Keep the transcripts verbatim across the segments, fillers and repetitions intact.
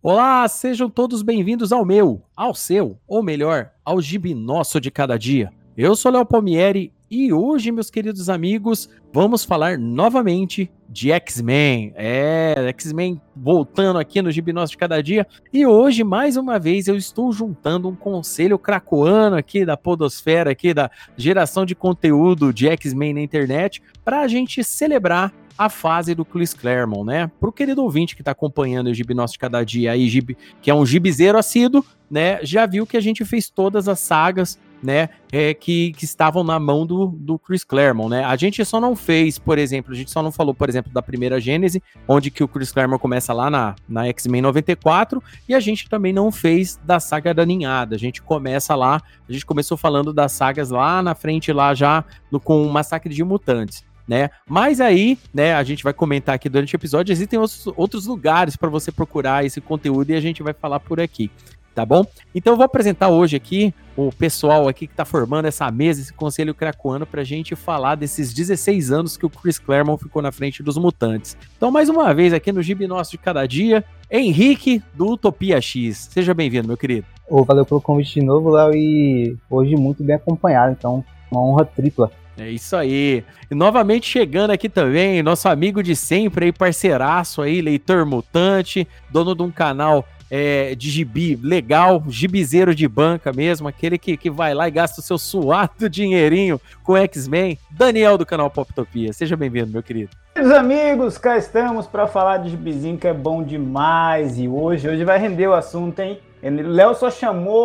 Olá, sejam todos bem-vindos ao meu, ao seu, ou melhor, ao Gibi Nosso de Cada Dia. Eu sou Léo Palmieri e hoje, meus queridos amigos, vamos falar novamente de X-Men. É, X-Men voltando aqui no Gibi Nosso de Cada Dia. E hoje, mais uma vez, eu estou juntando um conselho cracoano aqui da podosfera, aqui da geração de conteúdo de X-Men na internet, para a gente celebrar a fase do Chris Claremont, né? Pro querido ouvinte que tá acompanhando o Gibi Nosso de Cada Dia aí, gibi, que é um gibizeiro assíduo, né? Já viu que a gente fez todas as sagas, né? É, que, que estavam na mão do, do Chris Claremont, né? A gente só não fez, por exemplo, a gente só não falou, por exemplo, da primeira Gênese, onde que o Chris Claremont começa lá na, na X-Men noventa e quatro, e a gente também não fez da saga da ninhada. A gente começa lá, a gente começou falando das sagas lá na frente, lá já no, com o Massacre de Mutantes. Né? Mas aí, né, a gente vai comentar aqui durante o episódio, existem outros, outros lugares para você procurar esse conteúdo e a gente vai falar por aqui, tá bom? Então eu vou apresentar hoje aqui o pessoal aqui que tá formando essa mesa, esse conselho cracoano, pra gente falar desses dezesseis anos que o Chris Claremont ficou na frente dos mutantes. Então, mais uma vez aqui no Gibi Nosso de Cada Dia, Henrique do Utopia X. Seja bem-vindo, meu querido. Oh, valeu pelo convite de novo, Léo, e hoje muito bem acompanhado, então uma honra tripla. É isso aí. E novamente chegando aqui também, nosso amigo de sempre aí, parceiraço aí, leitor mutante, dono de um canal é, de gibi legal, gibizeiro de banca mesmo, aquele que, que vai lá e gasta o seu suado dinheirinho com X-Men, Daniel do canal Poptopia. Seja bem-vindo, meu querido. Meus amigos, cá estamos para falar de gibizinho que é bom demais, e hoje, hoje vai render o assunto, hein? Léo só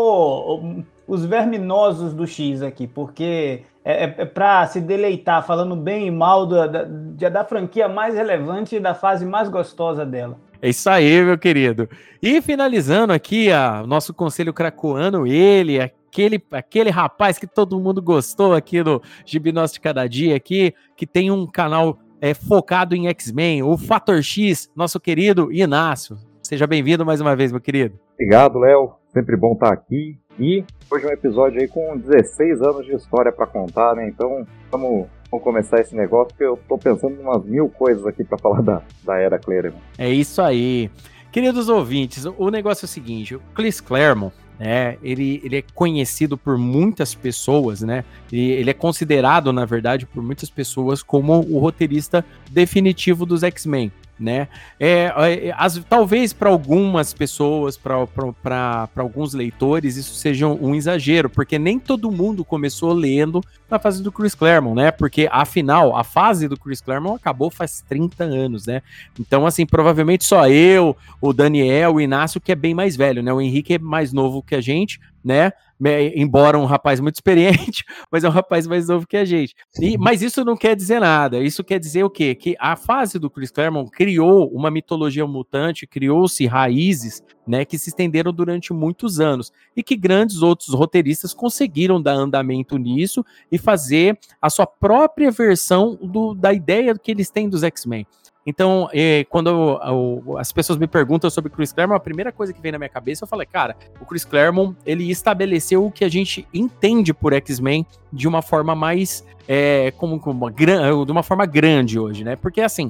chamou os verminosos do X aqui, porque é, é, é para se deleitar falando bem e mal da, da, da franquia mais relevante e da fase mais gostosa dela. É isso aí, meu querido. E finalizando aqui o nosso conselho cracoano, ele, aquele, aquele rapaz que todo mundo gostou aqui do Gibi Nosso de Cada Dia, aqui, que tem um canal é, focado em X-Men, o Fator X, nosso querido Inácio. Seja bem-vindo mais uma vez, meu querido. Obrigado, Léo. Sempre bom estar aqui. E hoje é um episódio aí com dezesseis anos de história para contar, né? Então, vamos, vamos começar esse negócio, porque eu tô pensando em umas mil coisas aqui para falar da, da Era Claremont. É isso aí. Queridos ouvintes, o negócio é o seguinte, o Chris Claremont, né, ele, ele é conhecido por muitas pessoas, né? E ele é considerado, na verdade, por muitas pessoas como o roteirista definitivo dos X-Men. Né? É, é, as, talvez para algumas pessoas, para alguns leitores, isso seja um, um exagero, porque nem todo mundo começou lendo na fase do Chris Claremont, né? Porque afinal, a fase do Chris Claremont acabou faz trinta anos, né? Então, assim, provavelmente só eu, o Daniel, o Inácio, que é bem mais velho, né? O Henrique é mais novo que a gente, né? Embora um rapaz muito experiente, mas é um rapaz mais novo que a gente. E, mas isso não quer dizer nada. Isso quer dizer o quê? Que a fase do Chris Claremont criou uma mitologia mutante, criou-se raízes, né, que se estenderam durante muitos anos e que grandes outros roteiristas conseguiram dar andamento nisso e fazer a sua própria versão do, da ideia que eles têm dos X-Men. Então, eh, quando eu, eu, as pessoas me perguntam sobre Chris Claremont, a primeira coisa que vem na minha cabeça, eu falei, cara, o Chris Claremont, ele estabeleceu o que a gente entende por X-Men de uma forma mais, é, como, como uma, de uma forma grande hoje, né? Porque, assim,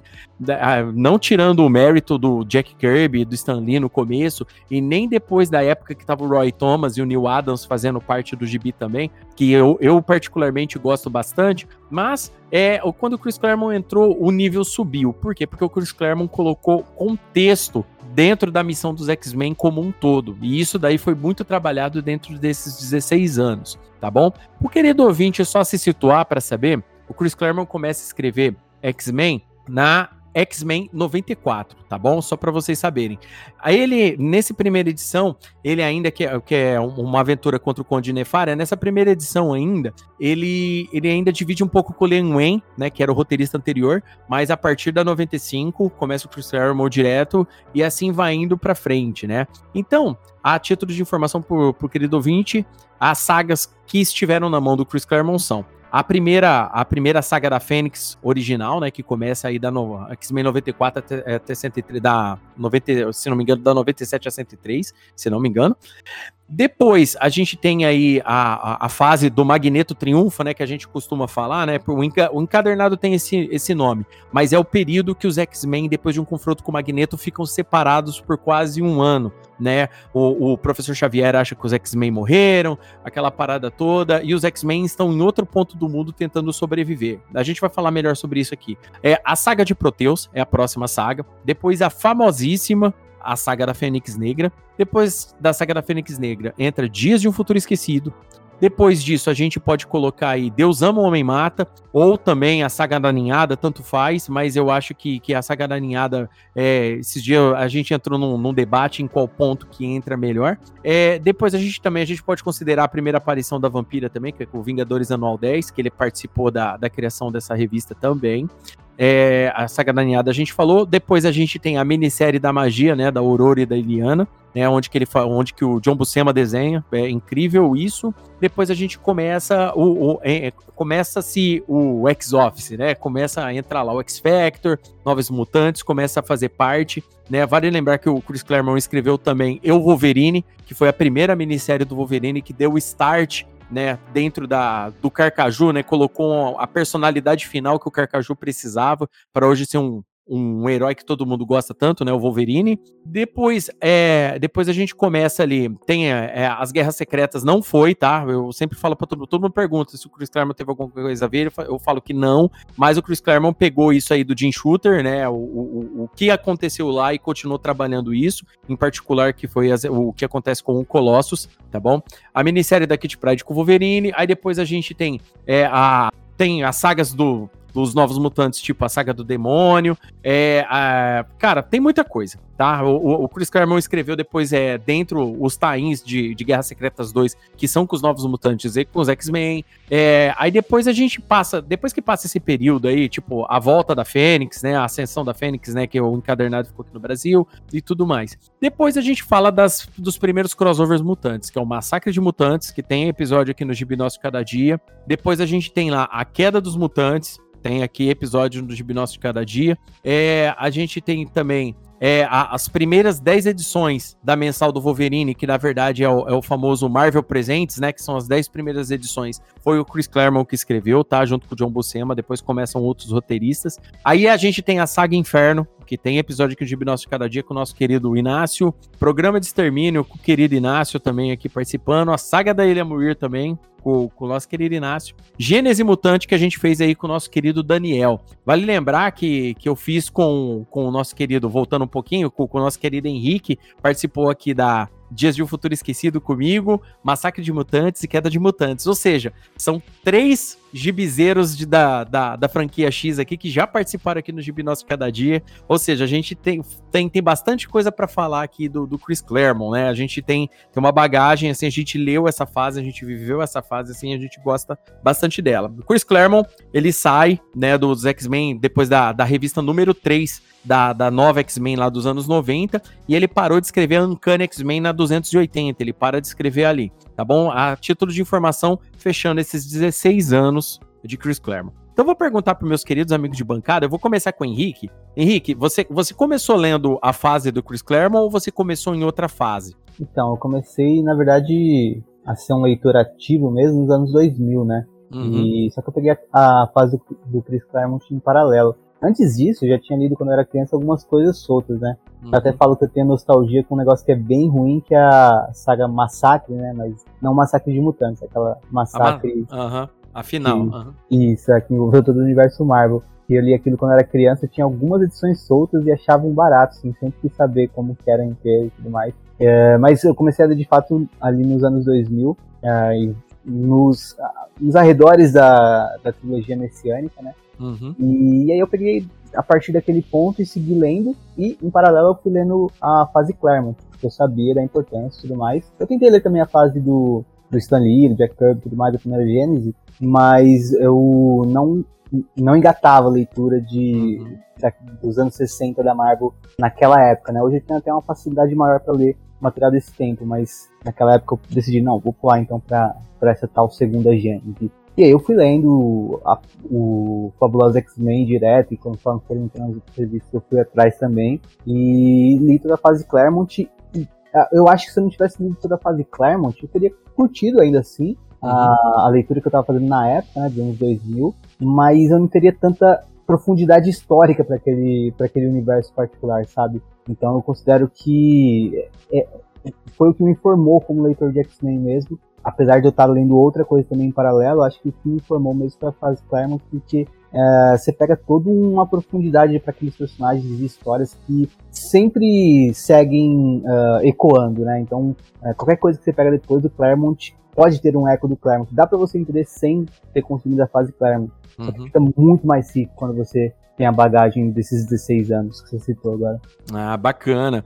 não tirando o mérito do Jack Kirby, do Stan Lee no começo, e nem depois da época que tava o Roy Thomas e o Neil Adams fazendo parte do gibi também, que eu, eu particularmente gosto bastante, mas é, quando o Chris Claremont entrou, o nível subiu. Por quê? Porque o Chris Claremont colocou contexto dentro da missão dos X-Men como um todo. E isso daí foi muito trabalhado dentro desses dezesseis anos, tá bom? O querido ouvinte, só se situar para saber, o Chris Claremont começa a escrever X-Men na X-Men noventa e quatro, tá bom? Só para vocês saberem. Aí ele, nessa primeira edição, ele ainda, que é, que é uma aventura contra o Conde Nefária, nessa primeira edição ainda, ele, ele ainda divide um pouco com o Len Wein, né, que era o roteirista anterior, mas a partir da noventa e cinco, começa o Chris Claremont direto, e assim vai indo pra frente, né? Então, a título de informação pro, pro querido ouvinte, as sagas que estiveram na mão do Chris Claremont são A primeira, a primeira saga da Fênix original, né, que começa aí da no, X-Men noventa e quatro até, até cento e três, da noventa, se não me engano, da noventa e sete a cento e três, se não me engano. Depois, a gente tem aí a, a, a fase do Magneto Triunfa, né, que a gente costuma falar, né, o, enca, o encadernado tem esse, esse nome, mas é o período que os X-Men, depois de um confronto com o Magneto, ficam separados por quase um ano, né, o, o professor Xavier acha que os X-Men morreram, aquela parada toda, e os X-Men estão em outro ponto do mundo tentando sobreviver. A gente vai falar melhor sobre isso aqui. É, a saga de Proteus é a próxima saga, depois a famosíssima a saga da Fênix Negra. Depois da saga da Fênix Negra entra Dias de um Futuro Esquecido. Depois disso a gente pode colocar aí Deus Ama, o Homem Mata, ou também a saga da Ninhada, tanto faz, mas eu acho que, que a saga da Ninhada, é, esses dias a gente entrou num, num debate em qual ponto que entra melhor. É, depois a gente também a gente pode considerar a primeira aparição da Vampira também, que é o Vingadores Anual dez, que ele participou da, da criação dessa revista também. É, a saga da Ninhada a gente falou, depois a gente tem a minissérie da magia, né, da Aurora e da Iliana, né, onde que, ele, onde que o John Buscema desenha, é incrível isso. Depois a gente começa o, o é, começa-se o X-Office, né, começa a entrar lá o X-Factor, Novos Mutantes, começa a fazer parte, né, vale lembrar que o Chris Claremont escreveu também Eu, Wolverine, que foi a primeira minissérie do Wolverine que deu o start, né, dentro da, do Carcaju, né, colocou a personalidade final que o Carcaju precisava para hoje ser um, um herói que todo mundo gosta tanto, né, o Wolverine. Depois, é, depois a gente começa ali, tem é, as Guerras Secretas, não foi, tá, eu sempre falo para todo mundo, todo mundo pergunta se o Chris Claremont teve alguma coisa a ver, eu falo que não, mas o Chris Claremont pegou isso aí do Jim Shooter, né, o, o, o que aconteceu lá e continuou trabalhando isso, em particular que foi as, o que acontece com o Colossus, tá bom? A minissérie da Kitty Pryde com o Wolverine, aí depois a gente tem, é, a, tem as sagas do dos Novos Mutantes, tipo a saga do Demônio, é, a, cara, tem muita coisa, tá? O, o Chris Claremont escreveu depois, é, dentro os tains de, de Guerras Secretas dois, que são com os Novos Mutantes e com os X-Men, é, aí depois a gente passa, depois que passa esse período aí, tipo, a volta da Fênix, né, a ascensão da Fênix, né, que o encadernado ficou aqui no Brasil, e tudo mais. Depois a gente fala das, dos primeiros crossovers mutantes, que é o Massacre de Mutantes, que tem episódio aqui no Gibi Nosso Cada Dia. Depois a gente tem lá a Queda dos Mutantes, tem aqui episódio do Gibi Nosso de Cada Dia. É, a gente tem também é, a, as primeiras dez edições da mensal do Wolverine, que na verdade é o, é o famoso Marvel Presents, né? Que são as dez primeiras edições. Foi o Chris Claremont que escreveu, tá? Junto com o John Buscema. Depois começam outros roteiristas. Aí a gente tem a Saga Inferno, que tem episódio aqui do Gibi Nosso de Cada Dia com o nosso querido Inácio. Programa de Extermínio com o querido Inácio também aqui participando. A Saga da Ilha Muir também, com, com o nosso querido Inácio. Gênese Mutante, que a gente fez aí com o nosso querido Daniel. Vale lembrar que, que eu fiz com, com o nosso querido, voltando um pouquinho, com, com o nosso querido Henrique, participou aqui da Dias de um Futuro Esquecido comigo, Massacre de Mutantes e Queda de Mutantes. Ou seja, são três gibizeiros de, da, da, da franquia X aqui que já participaram aqui no Gibi Nosso Cada Dia. Ou seja, a gente tem, tem, tem bastante coisa para falar aqui do, do Chris Claremont, né? A gente tem, tem uma bagagem, assim, a gente leu essa fase, a gente viveu essa fase, assim, a gente gosta bastante dela. O Chris Claremont, ele sai, né, dos X-Men depois da, da revista número três da, da nova X-Men lá dos anos noventa, e ele parou de escrever a Uncanny X-Men na duzentos e oitenta, ele para de escrever ali, tá bom? A título de informação, fechando esses dezesseis anos de Chris Claremont. Então eu vou perguntar para meus queridos amigos de bancada, eu vou começar com o Henrique. Henrique, você, você começou lendo a fase do Chris Claremont ou você começou em outra fase? Então, eu comecei, na verdade, a ser um leitor ativo mesmo nos anos dois mil, né? Uhum. E, só que eu peguei a, a fase do, do Chris Claremont em paralelo. Antes disso, eu já tinha lido quando eu era criança algumas coisas soltas, né? Uhum. Eu até falo que eu tenho nostalgia com um negócio que é bem ruim, que é a saga Massacre, né? Mas não Massacre de Mutantes, aquela Massacre... Aham, uhum. Afinal. Que, uhum. Isso, é que envolveu todo o universo Marvel. E eu li aquilo quando eu era criança, eu tinha algumas edições soltas e achava um barato, assim, sempre quis saber como que era inteiro e tudo mais. É, mas eu comecei a ler de fato ali nos anos dois mil, é, e nos, nos arredores da, da trilogia messiânica, né? Uhum. E aí eu peguei a partir daquele ponto e segui lendo, e em paralelo eu fui lendo a fase Claremont, porque eu sabia da importância e tudo mais. Eu tentei ler também a fase do, do Stan Lee, do Jack Kirby e tudo mais, da primeira Gênese, mas eu não, não engatava a leitura de, uhum. da, dos anos sessenta da Marvel naquela época, né? Hoje eu tenho até uma facilidade maior para ler material desse tempo, mas naquela época eu decidi, não, vou pular então para essa tal segunda Gênese. E aí eu fui lendo a, o Fabuloso X-Men direto, e conforme foram entrando as revistas eu fui atrás também, e li toda a fase Claremont. E eu acho que se eu não tivesse lido toda a fase Claremont, eu teria curtido ainda assim a, uhum. a leitura que eu tava fazendo na época, né, de anos dois mil, mas eu não teria tanta profundidade histórica para aquele, para aquele universo particular, sabe? Então eu considero que é, foi o que me formou como leitor de X-Men mesmo, apesar de eu estar lendo outra coisa também em paralelo. Acho que o que me formou mesmo foi a fase Claremont, porque é, você pega toda uma profundidade para aqueles personagens e histórias que sempre seguem uh, ecoando, né? Então uh, qualquer coisa que você pega depois do Claremont pode ter um eco do Claremont, dá para você entender sem ter consumido a fase Claremont. Uhum. Fica muito mais rico quando você tem a bagagem desses dezesseis anos que você citou agora. Ah, bacana.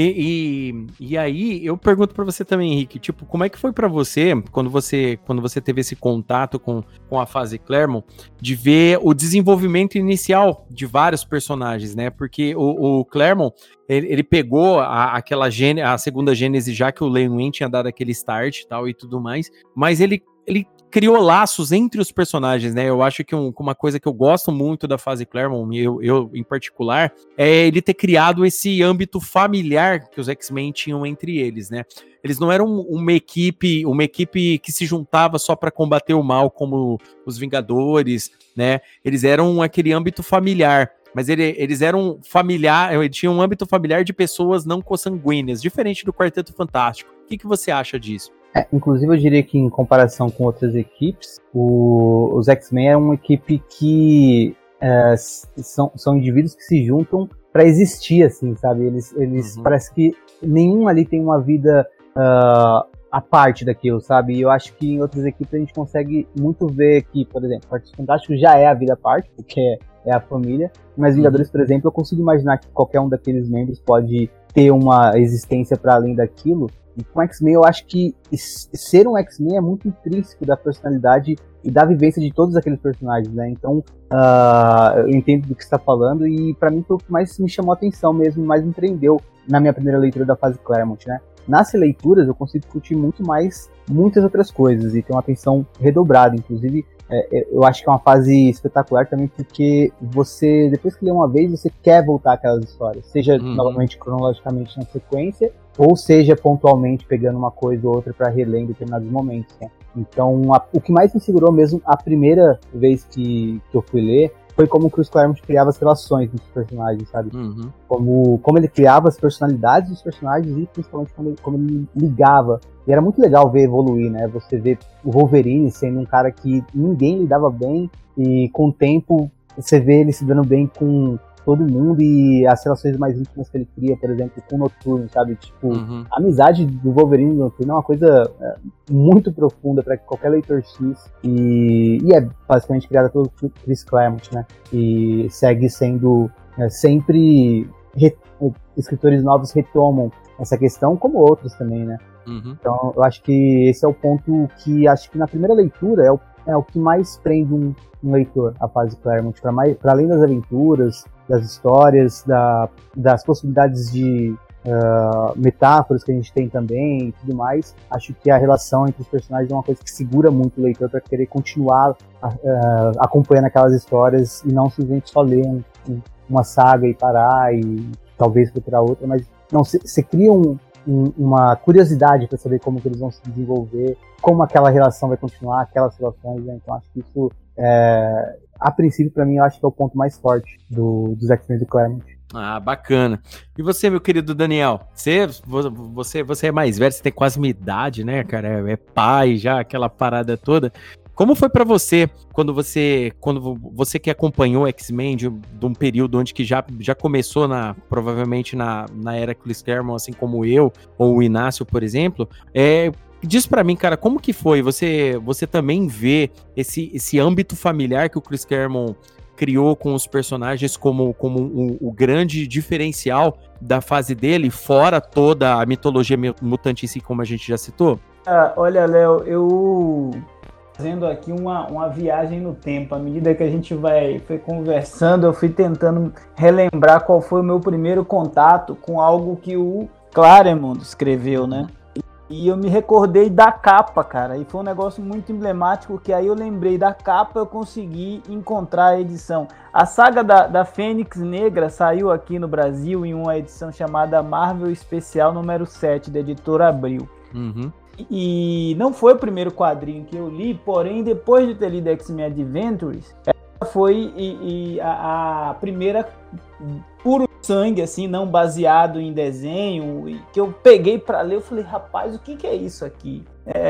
E, e, e aí, eu pergunto pra você também, Henrique, tipo, como é que foi pra você, quando você, quando você teve esse contato com, com a fase Claremont, de ver o desenvolvimento inicial de vários personagens, né? Porque o, o Claremont, ele, ele pegou a, aquela gene, a segunda gênese, já que o Len Wein tinha dado aquele start e tal e tudo mais, mas ele, ele criou laços entre os personagens, né? Eu acho que um, uma coisa que eu gosto muito da fase Claremont, eu, eu em particular, é ele ter criado esse âmbito familiar que os X-Men tinham entre eles, né? Eles não eram uma equipe, uma equipe que se juntava só para combater o mal, como os Vingadores, né? Eles eram aquele âmbito familiar. Mas ele, eles eram familiar, tinham um âmbito familiar de pessoas não consanguíneas, diferente do Quarteto Fantástico. O que, que você acha disso? É, inclusive eu diria que em comparação com outras equipes, o, os X-Men é uma equipe que é, são, são indivíduos que se juntam para existir, assim, sabe? Eles, eles uhum. parece que nenhum ali tem uma vida uh, à parte daquilo, sabe? E eu acho que em outras equipes a gente consegue muito ver que, por exemplo, o Quarteto Fantástico já é a vida à parte, porque é, é a família, mas Vingadores, uhum. por exemplo, eu consigo imaginar que qualquer um daqueles membros pode ter uma existência para além daquilo. E com X-Men eu acho que ser um X-Men é muito intrínseco da personalidade e da vivência de todos aqueles personagens, né? Então uh, eu entendo do que você está falando e pra mim foi o que mais me chamou a atenção mesmo, mais me prendeu na minha primeira leitura da fase Claremont, né? Nas leituras eu consigo curtir muito mais muitas outras coisas e ter uma atenção redobrada, inclusive é, eu acho que é uma fase espetacular também porque você, depois que lê uma vez, você quer voltar àquelas histórias, seja uhum. novamente cronologicamente na sequência, ou seja pontualmente pegando uma coisa ou outra para reler em determinados momentos, né? Então a, o que mais me segurou mesmo a primeira vez que, que eu fui ler foi como o Chris Claremont criava as relações dos personagens, sabe? Uhum. Como, como ele criava as personalidades dos personagens e principalmente como ele, como ele ligava. E era muito legal ver evoluir, né? Você vê o Wolverine sendo um cara que ninguém lidava bem e com o tempo você vê ele se dando bem com todo mundo e as relações mais íntimas que ele cria, por exemplo, com o Noturno, sabe? Tipo, uhum. a amizade do Wolverine e do Noturno é uma coisa é, muito profunda para qualquer leitor X e, e é basicamente criada pelo Chris Claremont, né? E segue sendo é, sempre re, escritores novos retomam essa questão, como outros também, né? Uhum. Então, eu acho que esse é o ponto que acho que na primeira leitura é o, é o que mais prende um, um leitor, a fase Claremont, para além das aventuras, das histórias, da, das possibilidades de uh, metáforas que a gente tem também e tudo mais. Acho que a relação entre os personagens é uma coisa que segura muito o leitor para querer continuar uh, acompanhando aquelas histórias e não simplesmente só ler um, um, uma saga e parar e talvez procurar outra, mas não, você cria um, um, uma curiosidade para saber como que eles vão se desenvolver, como aquela relação vai continuar, aquelas relações, né? Então acho que isso é, a princípio, pra mim, eu acho que é o ponto mais forte do, dos X-Men do Claremont. Ah, bacana. E você, meu querido Daniel? Você, você, você é mais velho, você tem quase minha idade, né, cara? É pai já, aquela parada toda. Como foi pra você, quando você, quando você que acompanhou X-Men de, de um período onde que já, já começou, na, provavelmente na, na era Chris Claremont, assim como eu, ou o Inácio, por exemplo, é... Diz pra mim, cara, como que foi? Você, você também vê esse, esse âmbito familiar que o Chris Claremont criou com os personagens como, como o, o grande diferencial da fase dele, fora toda a mitologia mutante em si, como a gente já citou? Ah, olha, Léo, eu fazendo aqui uma, uma viagem no tempo. À medida que a gente vai foi conversando, eu fui tentando relembrar qual foi o meu primeiro contato com algo que o Claremont escreveu, né? E eu me recordei da capa, cara, e foi um negócio muito emblemático, que aí eu lembrei da capa, eu consegui encontrar a edição. A saga da, da Fênix Negra saiu aqui no Brasil em uma edição chamada Marvel Especial número sete, da editora Abril. Uhum. E não foi o primeiro quadrinho que eu li, porém, depois de ter lido X-Men Adventures, ela foi e, e a, a primeira puro sangue, assim, não baseado em desenho, e que eu peguei para ler, eu falei, rapaz, o que, que é isso aqui?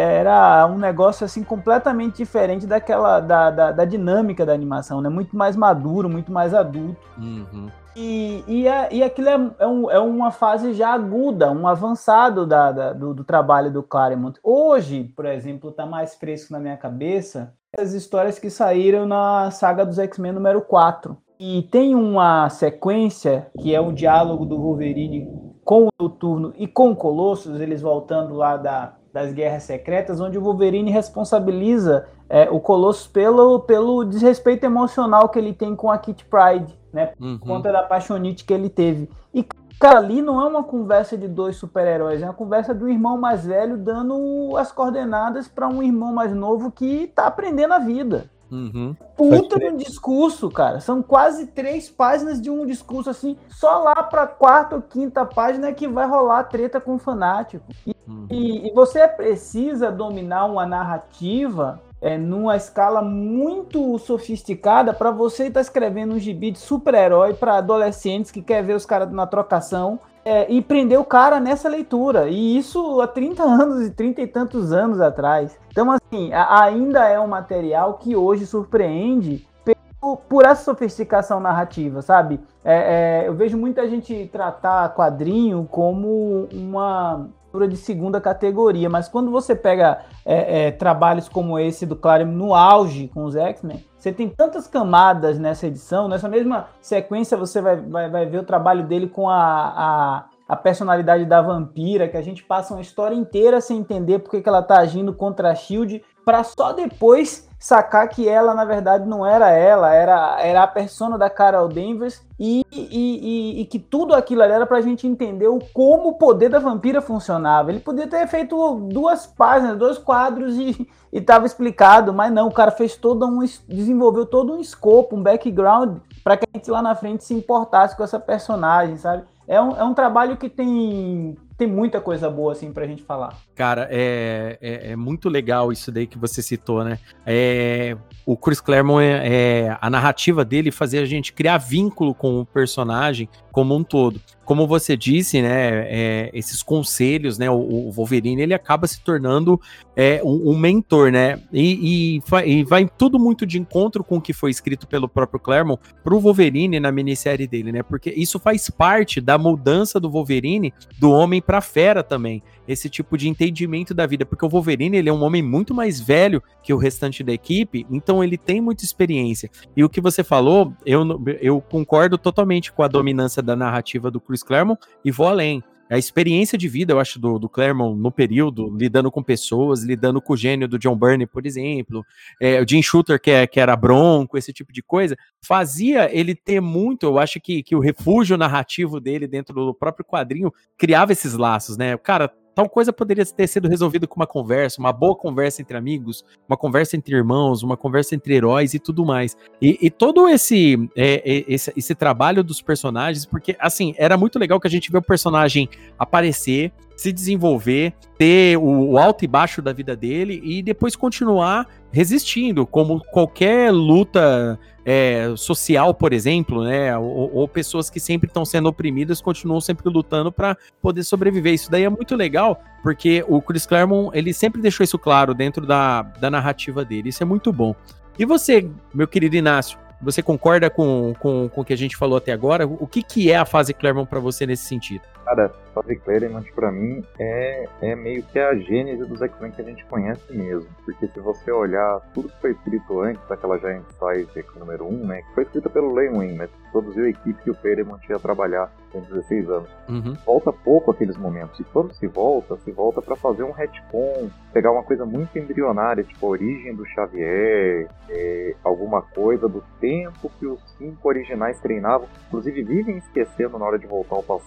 Era um negócio, assim, completamente diferente daquela, da, da, da dinâmica da animação, né? Muito mais maduro, muito mais adulto. Uhum. E, e, a, e aquilo é, é, um, é uma fase já aguda, um avançado da, da, do, do trabalho do Claremont. Hoje, por exemplo, está mais fresco na minha cabeça as histórias que saíram na saga dos X-Men número quatro. E tem uma sequência, que é o diálogo do Wolverine com o Noturno e com o Colossus, eles voltando lá da, das Guerras Secretas, onde o Wolverine responsabiliza é, o Colossus pelo, pelo desrespeito emocional que ele tem com a Kitty Pryde, né, Uhum. por conta da paixonite que ele teve. E, cara, ali não é uma conversa de dois super-heróis, é uma conversa de um irmão mais velho dando as coordenadas para um irmão mais novo que tá aprendendo a vida. Uhum. Puta de um discurso, cara. São quase três páginas de um discurso assim. Só lá pra quarta ou quinta página é que vai rolar a treta com o fanático. E, Uhum. e, e você precisa dominar uma narrativa é, numa escala muito sofisticada para você estar tá escrevendo um gibi de super-herói para adolescentes que quer ver os caras na trocação. É, e prender o cara nessa leitura, e isso há trinta anos e trinta e tantos anos atrás. Então, assim, a, ainda é um material que hoje surpreende por, por essa sofisticação narrativa, sabe? É, é, eu vejo muita gente tratar quadrinho como uma leitura de segunda categoria, mas quando você pega é, é, trabalhos como esse do Claremont no auge com os X-Men, você tem tantas camadas nessa edição, nessa mesma sequência você vai, vai, vai ver o trabalho dele com a, a, a personalidade da vampira, que a gente passa uma história inteira sem entender porque que ela tá agindo contra a Shield, para só depois sacar que ela, na verdade, não era ela, era, era a persona da Carol Danvers, e, e, e, e que tudo aquilo ali era pra gente entender o, como o poder da vampira funcionava. Ele podia ter feito duas páginas, dois quadros e, e tava explicado, mas não, o cara fez todo um, desenvolveu todo um escopo, um background, para que a gente lá na frente se importasse com essa personagem, sabe? É um, é um trabalho que tem, tem muita coisa boa, assim, pra gente falar. Cara, é, é, é muito legal isso daí que você citou, né? É, o Chris Claremont, é, é, a narrativa dele fazia a gente criar vínculo com o personagem como um todo. Como você disse, né, é, esses conselhos, né, o, o Wolverine, ele acaba se tornando é, um, um mentor, né, e, e, e vai tudo muito de encontro com o que foi escrito pelo próprio Claremont pro Wolverine na minissérie dele, né, porque isso faz parte da mudança do Wolverine do homem pra fera também, esse tipo de entendimento da vida, porque o Wolverine, ele é um homem muito mais velho que o restante da equipe, então ele tem muita experiência, e o que você falou, eu, eu concordo totalmente com a dominância da narrativa do Chris Claremont e vou além. A experiência de vida, eu acho, do, do Claremont no período, lidando com pessoas, lidando com o gênio do John Byrne, por exemplo, é, o Jim Shooter, que, é, que era bronco, esse tipo de coisa, fazia ele ter muito, eu acho que, que o refúgio narrativo dele dentro do próprio quadrinho criava esses laços, né? Cara, tal coisa poderia ter sido resolvido com uma conversa, uma boa conversa entre amigos, uma conversa entre irmãos, uma conversa entre heróis e tudo mais. E, e todo esse, é, esse, esse trabalho dos personagens, porque, assim, era muito legal que a gente vê o personagem aparecer, se desenvolver, ter o, o alto e baixo da vida dele e depois continuar resistindo, como qualquer luta é, social, por exemplo, né, ou, ou pessoas que sempre estão sendo oprimidas continuam sempre lutando para poder sobreviver. Isso daí é muito legal, porque o Chris Claremont, ele sempre deixou isso claro dentro da, da narrativa dele, isso é muito bom. E você, meu querido Inácio, você concorda com, com, com o que a gente falou até agora? O que, que é a fase Claremont para você nesse sentido? Cara, a fase Claremont pra mim é, é meio que a gênese dos X-Men que a gente conhece mesmo. Porque se você olhar tudo que foi escrito antes daquela Giant Size número um, né, que foi escrita pelo Len Wein, mas produziu a equipe que o Claremont ia trabalhar em dezesseis anos. Uhum. Volta pouco aqueles momentos. E quando se volta, se volta pra fazer um retcon, pegar uma coisa muito embrionária, tipo a origem do Xavier, é, alguma coisa do tempo que os cinco originais treinavam. Inclusive vivem esquecendo na hora de voltar ao passado.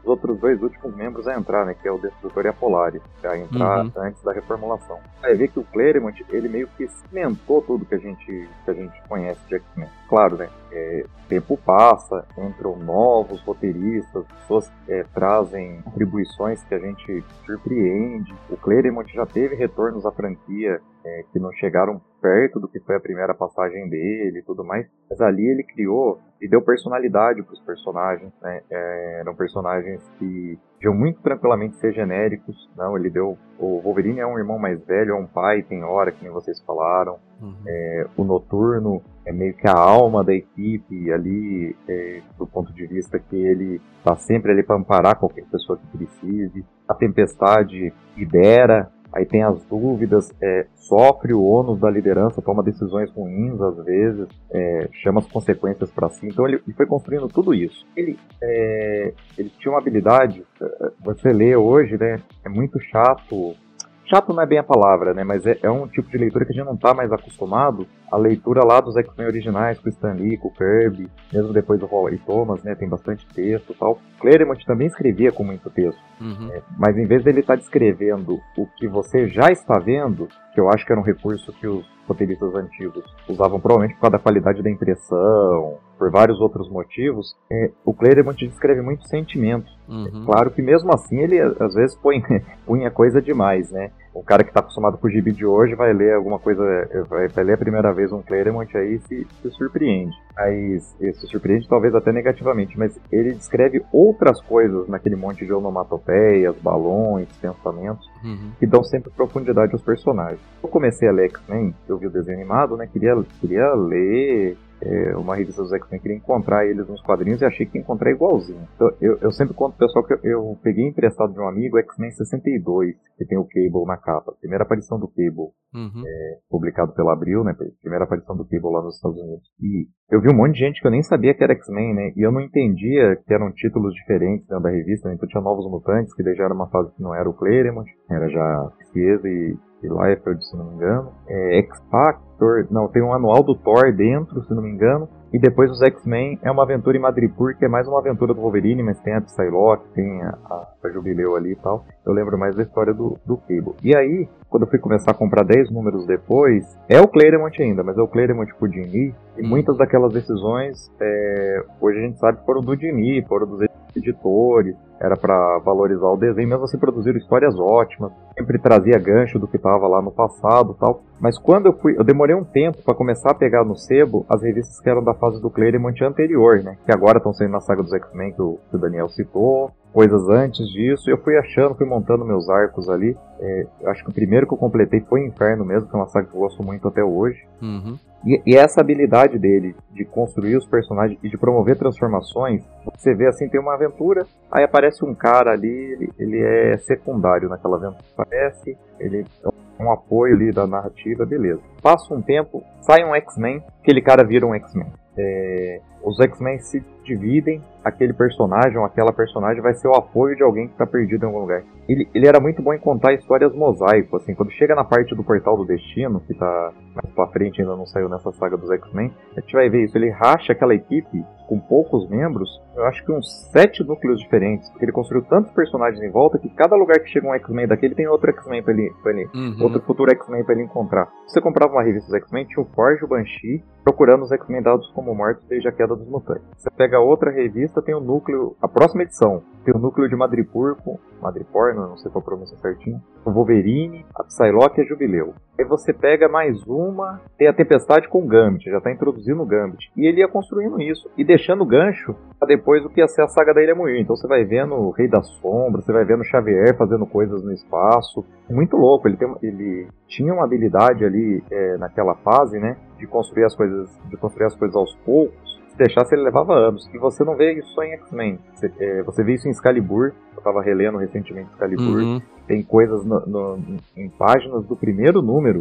os outros dois últimos membros a entrar, né, que é o Destrutor e a Polaris, a entrar Uhum. antes da reformulação. Aí vê que o Claremont, ele meio que cimentou tudo que a gente, que a gente conhece de X-Men. Claro, né, é, tempo passa, entram novos roteiristas, pessoas é, trazem contribuições que a gente surpreende. O Claremont já teve retornos à franquia é, que não chegaram perto do que foi a primeira passagem dele e tudo mais, mas ali ele criou e deu personalidade para os personagens, né? É, eram personagens que podiam muito tranquilamente ser genéricos. Não, ele deu. O Wolverine é um irmão mais velho, é um pai, tem hora, que nem vocês falaram. Uhum. É, o Noturno é meio que a alma da equipe ali, é, do ponto de vista que ele está sempre ali para amparar qualquer pessoa que precise. A Tempestade lidera. Aí tem as dúvidas, é, sofre o ônus da liderança, toma decisões ruins às vezes, é, chama as consequências para si. Então ele, ele foi construindo tudo isso. Ele, é, ele tinha uma habilidade, você lê hoje, né, é muito chato. Chato não é bem a palavra, né? Mas é, é um tipo de leitura que a gente não está mais acostumado. A leitura lá dos X-Men originais, com o Stan Lee, com o Kirby, mesmo depois do Roy Thomas, né? Tem bastante texto e tal. Claremont também escrevia com muito texto. Uhum. É, mas em vez dele estar tá descrevendo o que você já está vendo, que eu acho que era um recurso que os roteiristas antigos usavam provavelmente por causa da qualidade da impressão, por vários outros motivos, é, o Claremont descreve muito sentimento. Uhum. Claro que mesmo assim ele às vezes põe, punha coisa demais, né? Um cara que está acostumado com o gibi de hoje vai ler alguma coisa, vai, vai ler a primeira vez um Claremont aí se, se surpreende. Mas se surpreende talvez até negativamente, mas ele descreve outras coisas naquele monte de onomatopeias, balões, pensamentos, Uhum. que dão sempre profundidade aos personagens. Eu comecei a ler X-Men, eu vi o desenho animado, né? Queria, queria ler é, uma revista dos X-Men, queria encontrar eles nos quadrinhos e achei que ia encontrar igualzinho. Então, eu, eu sempre conto pro pessoal que eu, eu peguei emprestado de um amigo X-Men sessenta e dois, que tem o Cable na capa. Primeira aparição do Cable, Uhum. é, publicado pela Abril, né? Primeira aparição do Cable lá nos Estados Unidos. E eu vi um monte de gente que eu nem sabia que era X-Men, né? E eu não entendia que eram títulos diferentes dentro da revista, né? Então tinha Novos Mutantes, que daí já era uma fase que não era o Claremont, era já Chiesa e e Liefeld, se não me engano, é, X-Factor, não, tem um anual do Thor dentro, se não me engano, e depois os X-Men é uma aventura em Madripoor, que é mais uma aventura do Wolverine, mas tem a Psylocke, tem a, a, a Jubileu ali e tal. Eu lembro mais da história do, do Cable. E aí, quando eu fui começar a comprar dez números depois, é o Claremont ainda, mas é o Claremont por Jim Lee, e muitas daquelas decisões, é, hoje a gente sabe que foram do Jim Lee, foram dos editores, era para valorizar o desenho, mesmo assim produziram histórias ótimas, sempre trazia gancho do que estava lá no passado e tal. Mas quando eu fui, eu demorei um tempo para começar a pegar no sebo as revistas que eram da fase do Claremont anterior, né? Que agora estão saindo na saga dos X-Men que o, que o Daniel citou, coisas antes disso, e eu fui achando, fui montando meus arcos ali. É, eu acho que o primeiro que eu completei foi Inferno mesmo, que é uma saga que eu gosto muito até hoje. Uhum. E, e essa habilidade dele de construir os personagens e de promover transformações, você vê assim, tem uma aventura, aí aparece um cara ali, ele, ele é secundário naquela aventura, aparece, ele é um apoio ali da narrativa, beleza. Passa um tempo, sai um X-Men, aquele cara vira um X-Men. É, os X-Men se dividem, aquele personagem ou aquela personagem vai ser o apoio de alguém que está perdido em algum lugar. Ele, ele era muito bom em contar histórias mosaico, assim, quando chega na parte do Portal do Destino, que tá mais pra frente, ainda não saiu nessa saga dos X-Men, a gente vai ver isso, ele racha aquela equipe com poucos membros, eu acho que uns sete núcleos diferentes, porque ele construiu tantos personagens em volta que cada lugar que chega um X-Men daquele tem outro X-Men pra ele, pra ele Uhum. outro futuro X-Men pra ele encontrar. Se você comprava uma revista dos X-Men, tinha o Forge e o Banshee procurando os X-Men dados como mortos desde a queda dos mutantes. Você pega outra revista, tem o núcleo, a próxima edição, tem o núcleo de Madripoor, com Madripoor, não sei qual a pronúncia certinha, o Wolverine, a Psylocke e a Jubileu. Aí você pega mais uma, tem a Tempestade com o Gambit, já tá introduzindo o Gambit. E ele ia construindo isso, e deixando o gancho pra depois o que ia ser a saga da Ilha Moir. Então você vai vendo o Rei da Sombra, você vai vendo o Xavier fazendo coisas no espaço. Muito louco, ele, tem, ele tinha uma habilidade ali é, naquela fase, né, de construir as coisas, de construir as coisas aos poucos. Se deixasse, ele levava anos. E você não vê isso só em X-Men. Você, é, você vê isso em Excalibur. Eu tava relendo recentemente Excalibur. Uhum. Tem coisas no, no, em páginas do primeiro número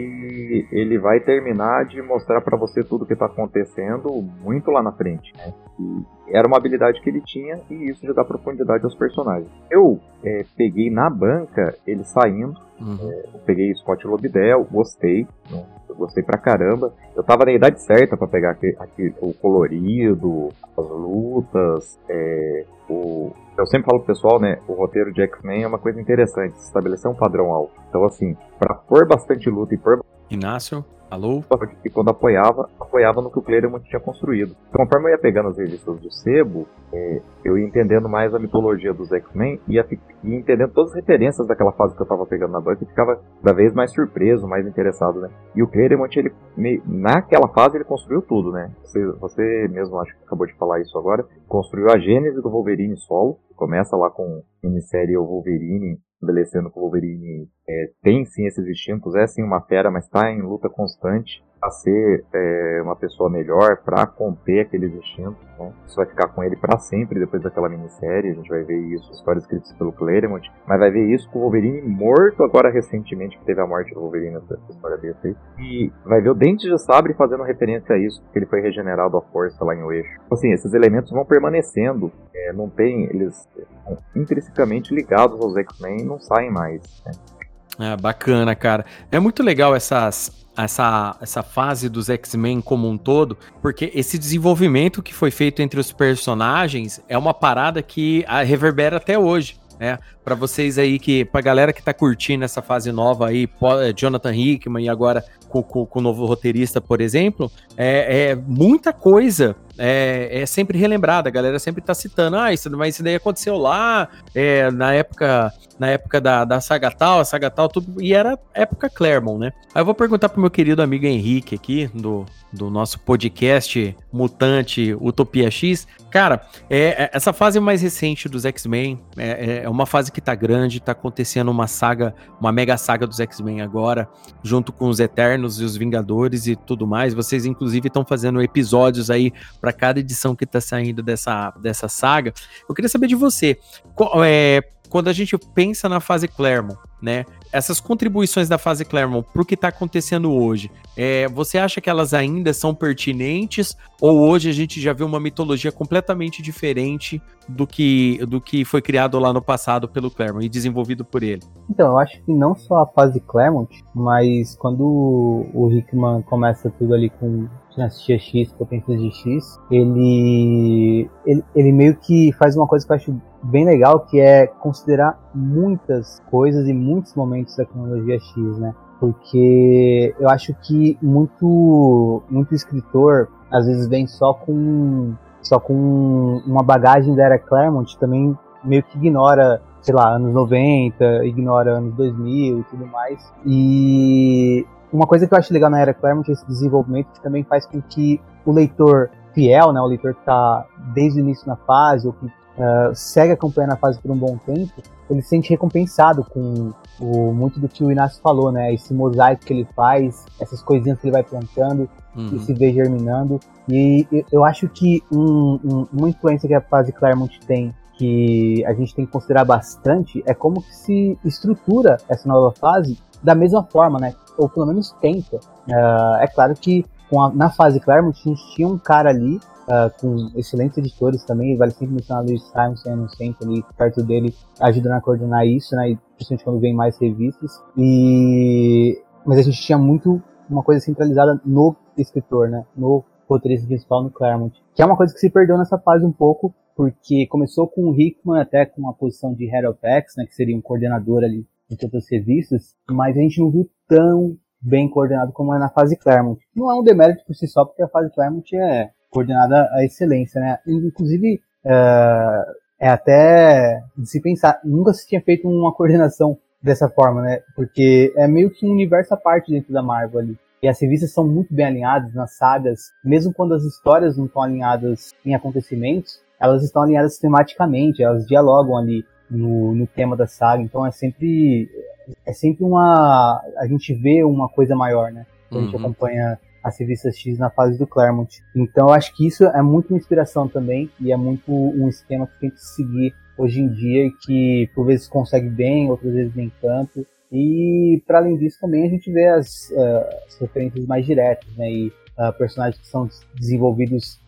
e ele vai terminar de mostrar pra você tudo o que tá acontecendo muito lá na frente, né? E era uma habilidade que ele tinha e isso já dá profundidade aos personagens. Eu é, peguei na banca ele saindo, Uhum. é, eu peguei Scott Lobdell, gostei, né? Eu gostei pra caramba. Eu tava na idade certa pra pegar aqui, aqui, o colorido, as lutas, é, o... eu sempre falo pro pessoal, né, o roteiro de X-Men é uma coisa interessante, estabelecer um padrão alto. Então, assim, pra pôr bastante luta e pôr... Inácio, alô? E quando apoiava, apoiava no que o Claremont tinha construído. Então, conforme eu ia pegando as revistas do Sebo, é, eu ia entendendo mais a mitologia dos X-Men e ia, ia entendendo todas as referências daquela fase que eu tava pegando na banca e ficava cada vez mais surpreso, mais interessado, né? E o Claremont, ele, naquela fase, ele construiu tudo, né? Você, você mesmo, acho que acabou de falar isso agora, construiu a gênese do Wolverine solo, começa lá com a minissérie O Wolverine, estabelecendo que o Wolverine é, tem sim esses instintos, é sim uma fera, mas está em luta constante a ser é, uma pessoa melhor, para conter aqueles instintos, né? Isso vai ficar com ele para sempre depois daquela minissérie, a gente vai ver isso, histórias escritas pelo Claremont, mas vai ver isso com o Wolverine morto agora recentemente, que teve a morte do Wolverine nessa história desse aí, e vai ver o Dente de Sabre fazendo referência a isso, porque ele foi regenerado à força lá em O Eixo. Assim, esses elementos vão permanecendo, é, não tem, eles são intrinsecamente ligados aos X-Men e não saem mais, né? É, bacana, cara. É muito legal essas, essa, essa fase dos X-Men como um todo, porque esse desenvolvimento que foi feito entre os personagens é uma parada que a reverbera até hoje, né? Pra vocês aí, que, pra galera que tá curtindo essa fase nova aí, Jonathan Hickman e agora com, com, com o novo roteirista, por exemplo, é, é muita coisa é, é sempre relembrada, a galera sempre tá citando, ah, isso, mas isso daí aconteceu lá, é, na época, na época da, da saga tal, a saga tal, tudo, e era época Claremont, né? Aí eu vou perguntar pro meu querido amigo Henrique aqui, do, do nosso podcast Mutante Utopia X, cara, é, é, essa fase mais recente dos X-Men é, é uma fase que tá grande, tá acontecendo uma saga, uma mega saga dos X-Men agora, junto com os Eternos e os Vingadores e tudo mais. Vocês, inclusive, estão fazendo episódios aí para cada edição que tá saindo dessa, dessa saga. Eu queria saber de você, qual, é, quando a gente pensa na fase Claremont, né? Essas contribuições da fase Claremont pro que tá acontecendo hoje, é, você acha que elas ainda são pertinentes, ou hoje a gente já vê uma mitologia completamente diferente do que, do que foi criado lá no passado pelo Claremont e desenvolvido por ele? Então, eu acho que não só a fase Claremont, mas quando o Hickman começa tudo ali com Dinastia X, Potências de X, ele, ele, ele meio que faz uma coisa que eu acho bem legal, que é considerar muitas coisas e muitos momentos da cronologia X, né? Porque eu acho que muito, muito escritor às vezes vem só com, só com uma bagagem da era Claremont, também meio que ignora, sei lá, anos noventa, ignora anos dois mil e tudo mais. E uma coisa que eu acho legal na era Claremont é esse desenvolvimento, que também faz com que o leitor fiel, né, o leitor que está desde o início na fase, ou que uh, segue acompanhando a fase por um bom tempo, ele se sente recompensado com o, muito do que o Inácio falou, né, esse mosaico que ele faz, essas coisinhas que ele vai plantando, uhum, e se vê germinando. E eu acho que um, um, uma influência que a fase Claremont tem, que a gente tem que considerar bastante, é como que se estrutura essa nova fase da mesma forma, né? Ou pelo menos tenta. Uh, é claro que com a, na fase Claremont a gente tinha um cara ali uh, com excelentes editores também, vale sempre mencionar o Luiz Simonson sempre ali perto dele, ajudando a coordenar isso, né? E principalmente quando vem mais revistas. E mas a gente tinha muito uma coisa centralizada no escritor, né? No roteirista principal, no Claremont, que é uma coisa que se perdeu nessa fase um pouco, porque começou com o Hickman até com uma posição de Head of X, né? Que seria um coordenador ali de todas as revistas, mas a gente não viu tão bem coordenado como é na fase Claremont. Não é um demérito por si só, porque a fase Claremont é coordenada à excelência, né? Inclusive, é, é até de se pensar, nunca se tinha feito uma coordenação dessa forma, né? Porque é meio que um universo à parte dentro da Marvel ali. E as revistas são muito bem alinhadas nas sagas, mesmo quando as histórias não estão alinhadas em acontecimentos, elas estão alinhadas tematicamente, elas dialogam ali No, no tema da saga, então é sempre é sempre uma, a gente vê uma coisa maior, né, quando uhum. a gente acompanha as revistas X na fase do Claremont. Então eu acho que isso é muito uma inspiração também, e é muito um esquema que tem que seguir hoje em dia, e que por vezes consegue bem, outras vezes nem tanto. E para além disso também a gente vê as, uh, as referências mais diretas, né, e uh, personagens que são desenvolvidos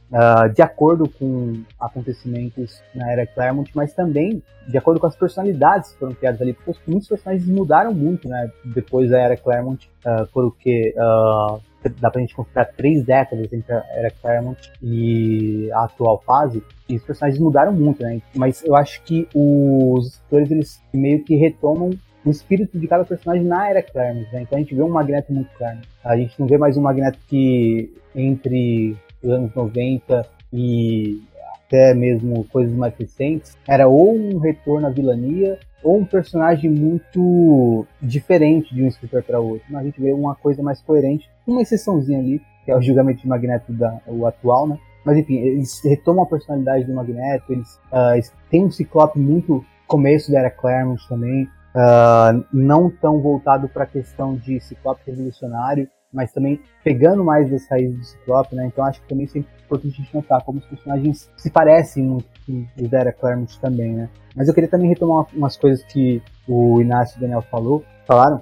uh, de acordo com acontecimentos na era Claremont, mas também de acordo com as personalidades que foram criadas ali, porque muitos personagens mudaram muito, né, depois da era Claremont, uh, porque uh, dá pra gente considerar três décadas entre a era Claremont e a atual fase, e os personagens mudaram muito, né, mas eu acho que os escritores, eles meio que retomam o espírito de cada personagem na era Claremont, né? Então a gente vê um Magneto muito Claremont. A gente não vê mais um Magneto que entre os anos noventa e até mesmo coisas mais recentes era ou um retorno à vilania ou um personagem muito diferente de um escritor para outro. Então, a gente vê uma coisa mais coerente, uma exceçãozinha ali, que é o julgamento de Magneto da, o atual, né? Mas enfim, eles retomam a personalidade do Magneto, eles, uh, eles têm um Ciclope muito começo da era Claremont também. Uh, não tão voltado para a questão de Ciclope revolucionário, mas também pegando mais das raízes do Ciclope, né? Então acho que também é importante a gente notar como os personagens se parecem muito com os da era Claremont também, né? Mas eu queria também retomar umas coisas que o Inácio e o Daniel falou, falaram.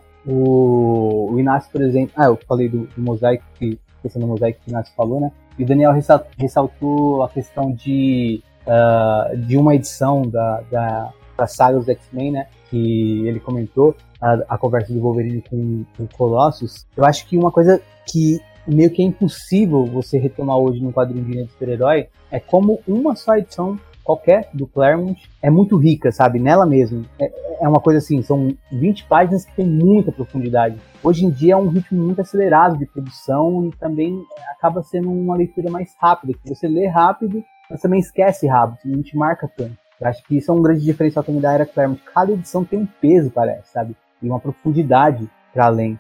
O, o Inácio, por exemplo, ah, eu falei do, do mosaico, que a questão do mosaico que o Inácio falou, né? E o Daniel ressaltou a questão de, uh, de uma edição da, da, da saga dos X-Men, né? Que ele comentou, a, a conversa do Wolverine com, com o Colossus. Eu acho que uma coisa que meio que é impossível você retomar hoje num quadrinho de super-herói é como uma só edição qualquer do Claremont é muito rica, sabe? Nela mesmo. É, é uma coisa assim, são vinte páginas que tem muita profundidade. Hoje em dia é um ritmo muito acelerado de produção e também acaba sendo uma leitura mais rápida, que você lê rápido, mas também esquece rápido, não te marca tanto. Eu acho que isso é um grande diferencial também da era Claremont. Cada edição tem um peso, parece, sabe? E uma profundidade para além.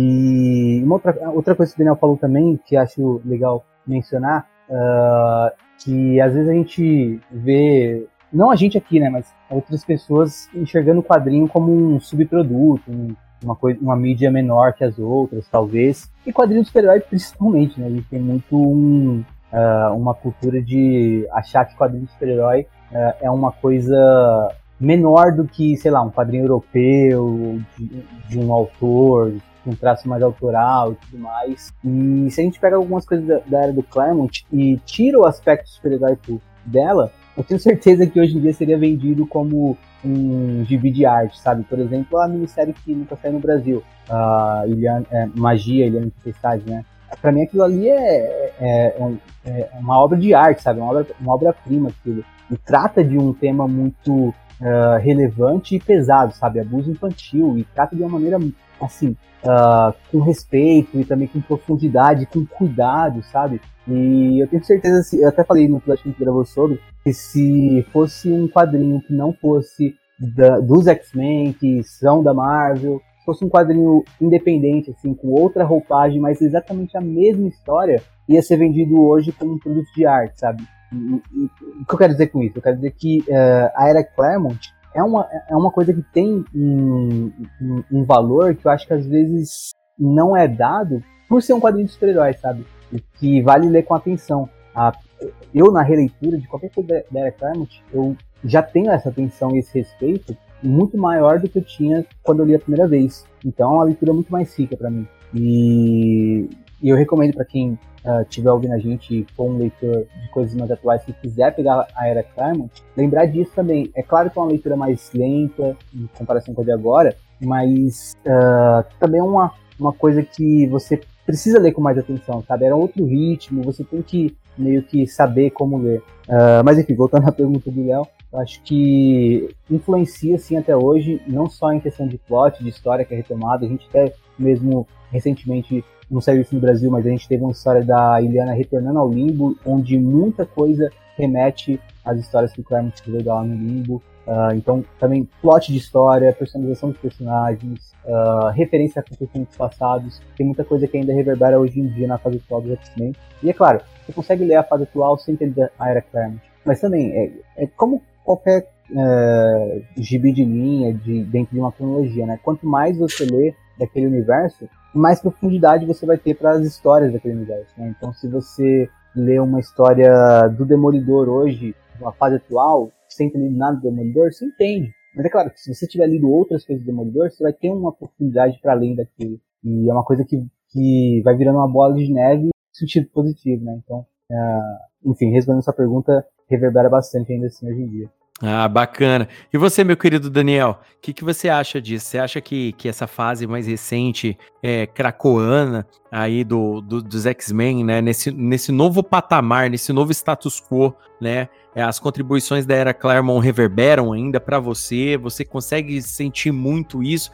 E uma outra, outra coisa que o Daniel falou também, que acho legal mencionar, uh, que às vezes a gente vê, não a gente aqui, né, mas outras pessoas enxergando o quadrinho como um subproduto, um, uma, coisa, uma mídia menor que as outras, talvez. E quadrinho de super-herói principalmente, né? A gente tem muito um, uh, uma cultura de achar que quadrinho de super-herói é uma coisa menor do que, sei lá, um quadrinho europeu, de, de um autor, um traço mais autoral e tudo mais. E se a gente pega algumas coisas da, da era do Claremont e tira o aspecto super-herói dela, eu tenho certeza que hoje em dia seria vendido como um gibi de arte, sabe? Por exemplo, a minissérie que nunca saiu no Brasil, a Iliana, é, Magia, Ilhana Tempestade, né? Pra mim aquilo ali é, é, é uma obra de arte, sabe? Uma obra, uma obra-prima aquilo. E trata de um tema muito uh, relevante e pesado, sabe? Abuso infantil. E trata de uma maneira, assim, uh, com respeito e também com profundidade, com cuidado, sabe? E eu tenho certeza, assim, eu até falei no episódio que a gente gravou sobre, que se fosse um quadrinho que não fosse da, dos X-Men, que são da Marvel, se fosse um quadrinho independente, assim, com outra roupagem, mas exatamente a mesma história, ia ser vendido hoje como um produto de arte, sabe? O que eu quero dizer com isso? Eu quero dizer que uh, a era Claremont é uma, é uma coisa que tem um, um, um valor que eu acho que às vezes não é dado por ser um quadrinho de super-heróis, sabe? E que vale ler com atenção. A, eu, na releitura de qualquer coisa da era Claremont, eu já tenho essa atenção e esse respeito muito maior do que eu tinha quando eu li a primeira vez. Então é uma leitura muito mais rica para mim. E, e eu recomendo para quem estiver uh, ouvindo a gente e for um leitor de coisas mais atuais que quiser pegar a era Claremont, lembrar disso também. É claro que é uma leitura mais lenta em comparação com a de agora, mas uh, também é uma, uma coisa que você precisa ler com mais atenção, sabe? Era outro ritmo, você tem que meio que saber como ler. Uh, mas enfim, voltando à pergunta do Léo, eu acho que influencia sim até hoje, não só em questão de plot, de história que é retomada, a gente até mesmo recentemente não saiu isso no Brasil, mas a gente teve uma história da Ilhana retornando ao Limbo, onde muita coisa remete às histórias que o Claremont escreveu lá no Limbo. Uh, então, também plot de história, personalização de personagens, uh, referência a acontecimentos passados. Tem muita coisa que ainda reverbera hoje em dia na fase atual do X-Men. E é claro, você consegue ler a fase atual sem ter a era Claremont. Mas também, é, é como qualquer uh, gibi de linha de, dentro de uma cronologia, né? Quanto mais você lê daquele universo, mais profundidade você vai ter para as histórias daquele universo, né? Então, se você lê uma história do Demolidor hoje, uma fase atual, sem ter lido nada do Demolidor, você entende. Mas é claro que se você tiver lido outras coisas do Demolidor, você vai ter uma profundidade para além daquilo. E é uma coisa que, que vai virando uma bola de neve no sentido positivo, né? Então, uh, enfim, respondendo essa pergunta, reverbera bastante ainda assim hoje em dia. Ah, bacana. E você, meu querido Daniel, o que, que você acha disso? Você acha que, que essa fase mais recente, é, cracoana, aí do, do, dos X-Men, né, nesse, nesse novo patamar, nesse novo status quo, né, é, as contribuições da Era Claremont reverberam ainda para você? Você consegue sentir muito isso?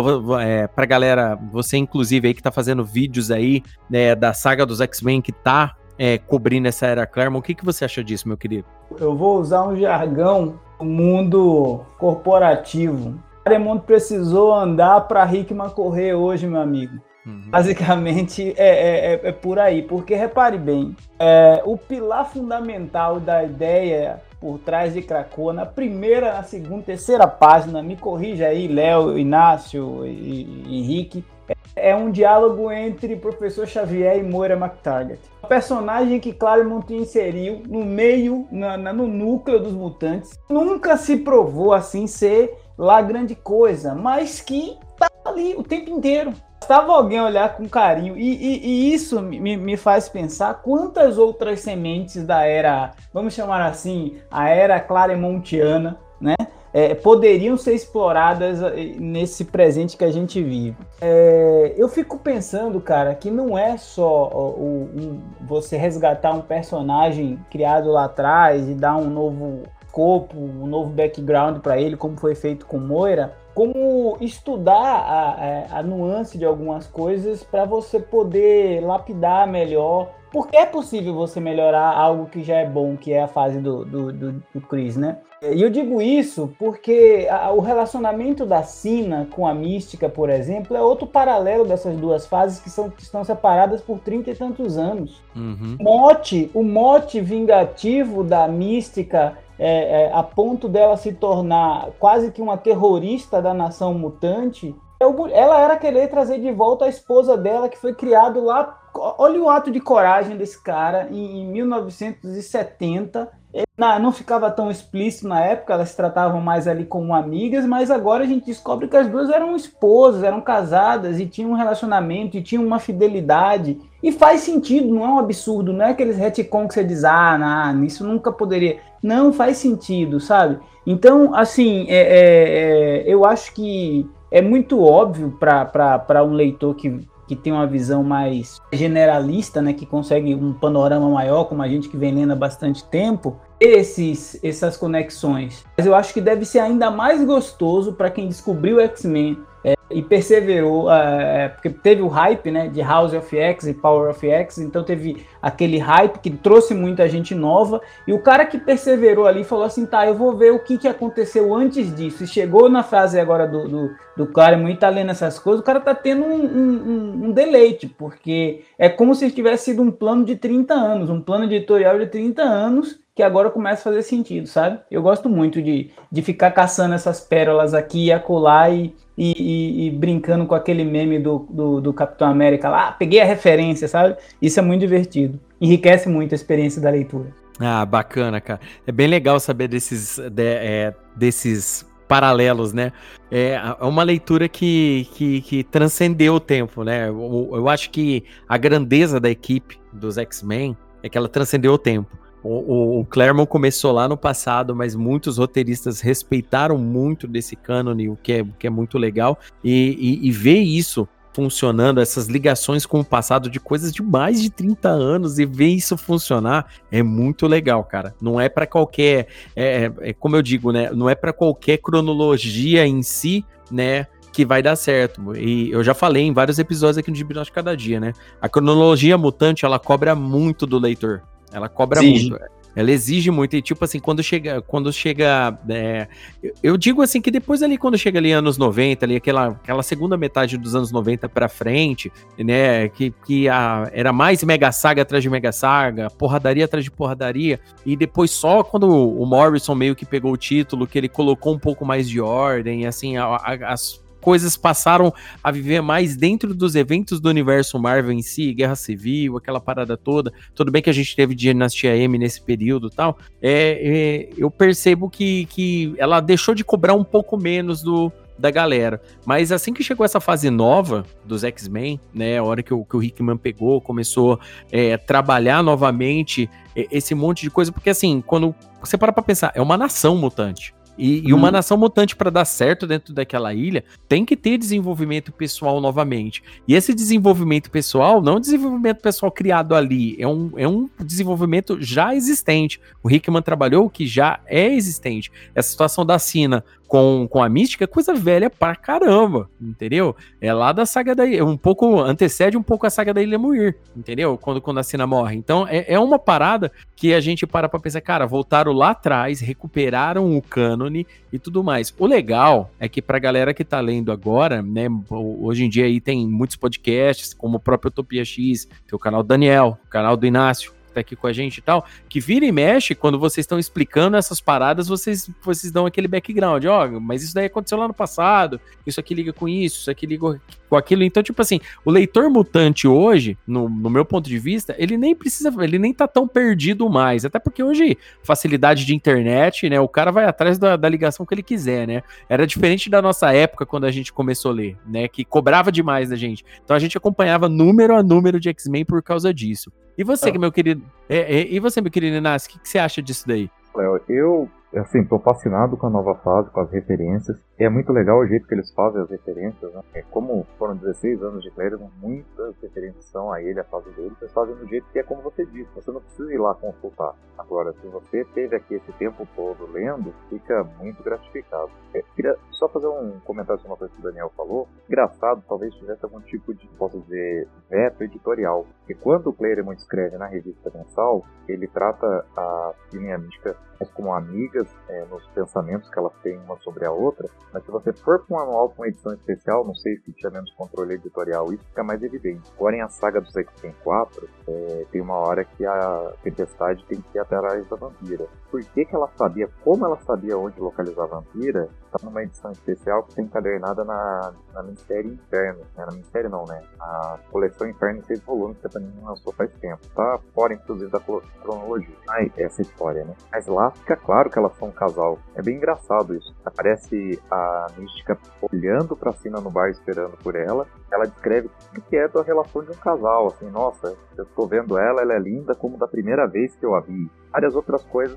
É, pra galera, você inclusive aí que tá fazendo vídeos aí, né, da saga dos X-Men que tá É, cobrindo essa Era Claremont, o que, que você acha disso, meu querido? Eu vou usar um jargão do mundo corporativo. Claremont precisou andar para Hickman correr hoje, meu amigo. Uhum. Basicamente é, é, é por aí, porque repare bem, é, o pilar fundamental da ideia por trás de Krakoa, na primeira, na segunda, terceira página, me corrija aí, Léo, Inácio e, e Rick, é um diálogo entre Professor Xavier e Moira McTaggart. O personagem que Claremont inseriu no meio, na, na, no núcleo dos mutantes, nunca se provou assim ser lá grande coisa, mas que tá ali o tempo inteiro. Bastava alguém olhar com carinho, e, e, e isso me, me faz pensar quantas outras sementes da era, vamos chamar assim, a era Claremontiana, né? É, poderiam ser exploradas nesse presente que a gente vive. É, eu fico pensando, cara, que não é só o, um, você resgatar um personagem criado lá atrás e dar um novo escopo, um novo background para ele, como foi feito com Moira, como estudar a, a, a nuance de algumas coisas para você poder lapidar melhor. Porque é possível você melhorar algo que já é bom, que é a fase do, do, do, do Chris, né? E eu digo isso porque a, o relacionamento da Sina com a Mística, por exemplo, é outro paralelo dessas duas fases que, são, que estão separadas por trinta e tantos anos. Uhum. O mote, o mote vingativo da Mística, é, é, a ponto dela se tornar quase que uma terrorista da nação mutante, ela era querer trazer de volta a esposa dela, que foi criado lá. Olha o ato de coragem desse cara em, em mil novecentos e setenta. Ele não, não ficava tão explícito na época, elas se tratavam mais ali como amigas, mas agora a gente descobre que as duas eram esposas, eram casadas e tinham um relacionamento e tinham uma fidelidade. E faz sentido, não é um absurdo, não é aqueles retcon que você diz, ah, não, isso nunca poderia. Não, faz sentido, sabe? Então, assim, é, é, é, eu acho que é muito óbvio para um leitor que, que tem uma visão mais generalista, né, que consegue um panorama maior, como a gente que vem lendo há bastante tempo, esses, essas conexões. Mas eu acho que deve ser ainda mais gostoso para quem descobriu o X-Men é, e perseverou, é, porque teve o hype, né, de House of X e Power of X, então teve aquele hype que trouxe muita gente nova, e o cara que perseverou ali falou assim, tá, eu vou ver o que, que aconteceu antes disso, e chegou na fase agora do, do, do Claremont e tá lendo essas coisas, o cara tá tendo um, um, um deleite, porque é como se tivesse sido um plano de trinta anos, um plano editorial de trinta anos, que agora começa a fazer sentido, sabe? Eu gosto muito de, de ficar caçando essas pérolas aqui e acolá e, e, e, e brincando com aquele meme do, do, do Capitão América lá, ah, peguei a referência, sabe? Isso é muito divertido. Enriquece muito a experiência da leitura. Ah, bacana, cara. É bem legal saber desses, de, é, desses paralelos, né? É uma leitura que, que, que transcendeu o tempo, né? Eu, eu acho que a grandeza da equipe dos X-Men é que ela transcendeu o tempo. O, o, o Claremont começou lá no passado, mas muitos roteiristas respeitaram muito desse cânone, o que é, o que é muito legal, e, e, e ver isso funcionando, essas ligações com o passado de coisas de mais de trinta anos, e ver isso funcionar é muito legal, cara. Não é para qualquer, é, é, como eu digo, né? Não é para qualquer cronologia em si, né? Que vai dar certo. E eu já falei em vários episódios aqui no Gibinóis de Cada Dia, né? A cronologia mutante, ela cobra muito do leitor. Ela cobra Sim. muito. Ela exige muito. E tipo assim, quando chega... Quando chega é, eu, eu digo assim que depois ali, quando chega ali anos noventa, ali aquela, aquela segunda metade dos anos noventa pra frente, né? Que, que a, era mais Mega Saga atrás de Mega Saga, porradaria atrás de porradaria. E depois só quando o Morrison meio que pegou o título, que ele colocou um pouco mais de ordem, assim, a, a, as coisas passaram a viver mais dentro dos eventos do universo Marvel em si, Guerra Civil, aquela parada toda. Tudo bem que a gente teve Dinastia M nesse período e tal. É, é, eu percebo que, que ela deixou de cobrar um pouco menos do, da galera. Mas assim que chegou essa fase nova dos X-Men, né, a hora que o, que o Hickman pegou, começou é, a trabalhar novamente é, esse monte de coisa, porque assim, quando você para pra pensar, é uma nação mutante. E, e uma nação mutante, para dar certo dentro daquela ilha, tem que ter desenvolvimento pessoal novamente. E esse desenvolvimento pessoal não é um desenvolvimento pessoal criado ali, é um, é um desenvolvimento já existente. O Hickman trabalhou o que já é existente. Essa situação da Sina com, com a Mística é coisa velha pra caramba, entendeu? É lá da saga da Ilha, um pouco, antecede um pouco a saga da Ilha Muir, entendeu? Quando, quando a Sina morre. Então é, é uma parada que a gente para pra pensar, cara, voltaram lá atrás, recuperaram o cânone e tudo mais. O legal é que pra galera que tá lendo agora, né, hoje em dia aí tem muitos podcasts, como o próprio Utopia X, tem o canal do Daniel, o canal do Inácio, tá aqui com a gente e tal, que vira e mexe, quando vocês estão explicando essas paradas, vocês, vocês dão aquele background, ó, oh, mas isso daí aconteceu lá no passado, isso aqui liga com isso, isso aqui liga com aquilo, então, tipo assim, o leitor mutante hoje, no, no meu ponto de vista, ele nem precisa, ele nem tá tão perdido mais, até porque hoje, facilidade de internet, né, o cara vai atrás da, da ligação que ele quiser, né, era diferente da nossa época, quando a gente começou a ler, né, que cobrava demais da gente, então a gente acompanhava número a número de X-Men por causa disso. E você, ah. meu querido, é, é, e você, meu querido Inácio, o que, que você acha disso daí? Léo, eu, assim, tô fascinado com a nova fase, com as referências. É muito legal o jeito que eles fazem as referências, né? É, como foram dezesseis anos de Claremont, muitas referências são a ele, a fase dele. Eles fazem do jeito que é como você disse, você não precisa ir lá consultar. Agora, se você teve aqui esse tempo todo lendo, fica muito gratificado. É, queria só fazer um comentário sobre uma coisa que o Daniel falou. Engraçado, talvez tivesse algum tipo de, posso dizer, veto editorial. Porque quando o Claremont escreve na revista mensal, ele trata a Sina Mística como amigas é, nos pensamentos que elas têm uma sobre a outra, mas se você for para um anual com uma edição especial, não sei se tinha menos controle editorial, isso fica mais evidente. Agora em a saga dos X-Men quatro, é, tem uma hora que a Tempestade tem que ir atrás da vampira. Por que que ela sabia, como ela sabia onde localizar a vampira, tá numa edição especial que tem encadernada na, na Ministério Inferno, né? Na Ministério não, né? A coleção Inferno em seis volumes que a Panini lançou faz tempo. Tá fora, inclusive, da cronologia. Ai, essa história, né? Mas lá fica claro que elas são um casal. É bem engraçado isso. Aparece a Mística olhando pra Sina no bar, esperando por ela. Ela descreve o que é da relação de um casal. Assim, nossa, eu tô vendo ela, ela é linda como da primeira vez que eu a vi. Várias outras coisas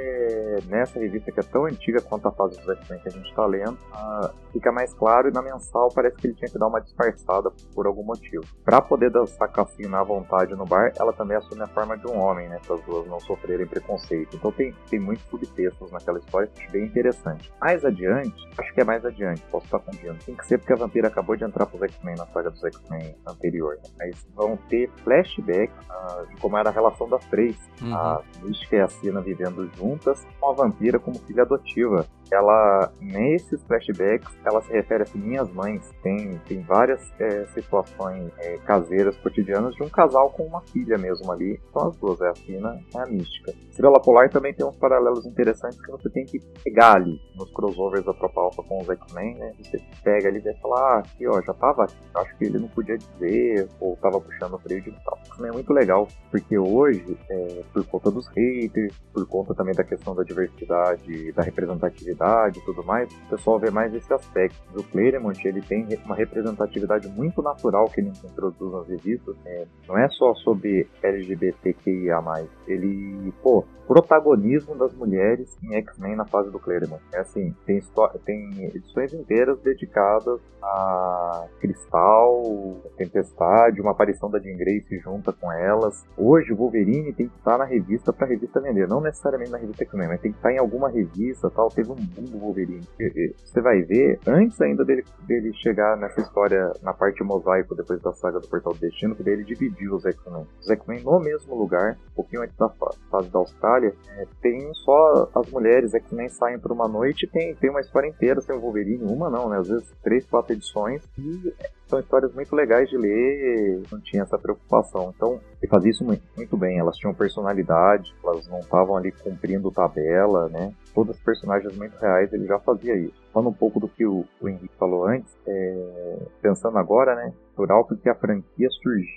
é, nessa revista que é tão antiga quanto a fase dos X-Men que a gente tá lendo, uh, fica mais claro, e na mensal parece que ele tinha que dar uma disfarçada por algum motivo. Pra poder dançar com a Sina à vontade no bar, ela também assume a forma de um homem, né? Para as duas não sofrerem preconceito. Então tem, tem muitos subtextos naquela história que acho bem interessante. Mais adiante, acho que é mais adiante, posso estar confundindo. Tem que ser porque a vampira acabou de entrar pros X-Men na saga dos X-Men anterior, né? Mas vão ter flashback uh, de como era a relação das três. Uhum. A Mística e a Sina vivendo juntas, com a vampira como filha adotiva. Ela, nesses flashbacks, ela se refere a minhas mães. Tem, tem várias é, situações é, caseiras, cotidianas, de um casal com uma filha mesmo ali. São as duas, é a Sina e a Mística. Estrela Polar também tem uns paralelos interessantes que você tem que pegar ali nos crossovers da Tropa Alpha com os X-Men, né? Você pega ali e vai falar, ah, aqui ó, já tava aqui. Acho que ele não podia dizer, ou tava puxando o freio de tal. Isso é muito legal, porque hoje, é, por conta dos haters, por conta também da questão da diversidade, da representatividade e tudo mais, o pessoal vê mais esse aspecto. O Claremont, ele tem uma representatividade muito natural que ele introduz nas revistas, né? Não é só sobre L G B T Q I A mais, ele, pô, protagonismo das mulheres em X-Men na fase do Claremont. É assim, tem, tem edições inteiras dedicadas a Cristal, Tempestade, uma aparição da Jean Grey se junta com elas. Hoje o Wolverine tem que estar na revista pra revista vender, não necessariamente na revista X-Men, mas tem que estar em alguma revista, tal. Teve um boom do Wolverine. Você vai ver, antes ainda dele, dele chegar nessa história, na parte mosaico, depois da saga do Portal do Destino, que dele dividiu os X-Men. Os X-Men no mesmo lugar, um pouquinho antes da fase da Austrália, É, tem só as mulheres X-Men saem por uma noite, tem, tem uma história inteira sem o Wolverine, uma não, né? Às vezes três, quatro edições, e são histórias muito legais de ler, não tinha essa preocupação. Então, ele fazia isso muito, muito bem, elas tinham personalidade, elas não estavam ali cumprindo tabela, né? Todas as personagens muito reais, ele já fazia isso. Falando um pouco do que o, o Henrique falou antes, é, pensando agora, né? Natural, porque a franquia surgiu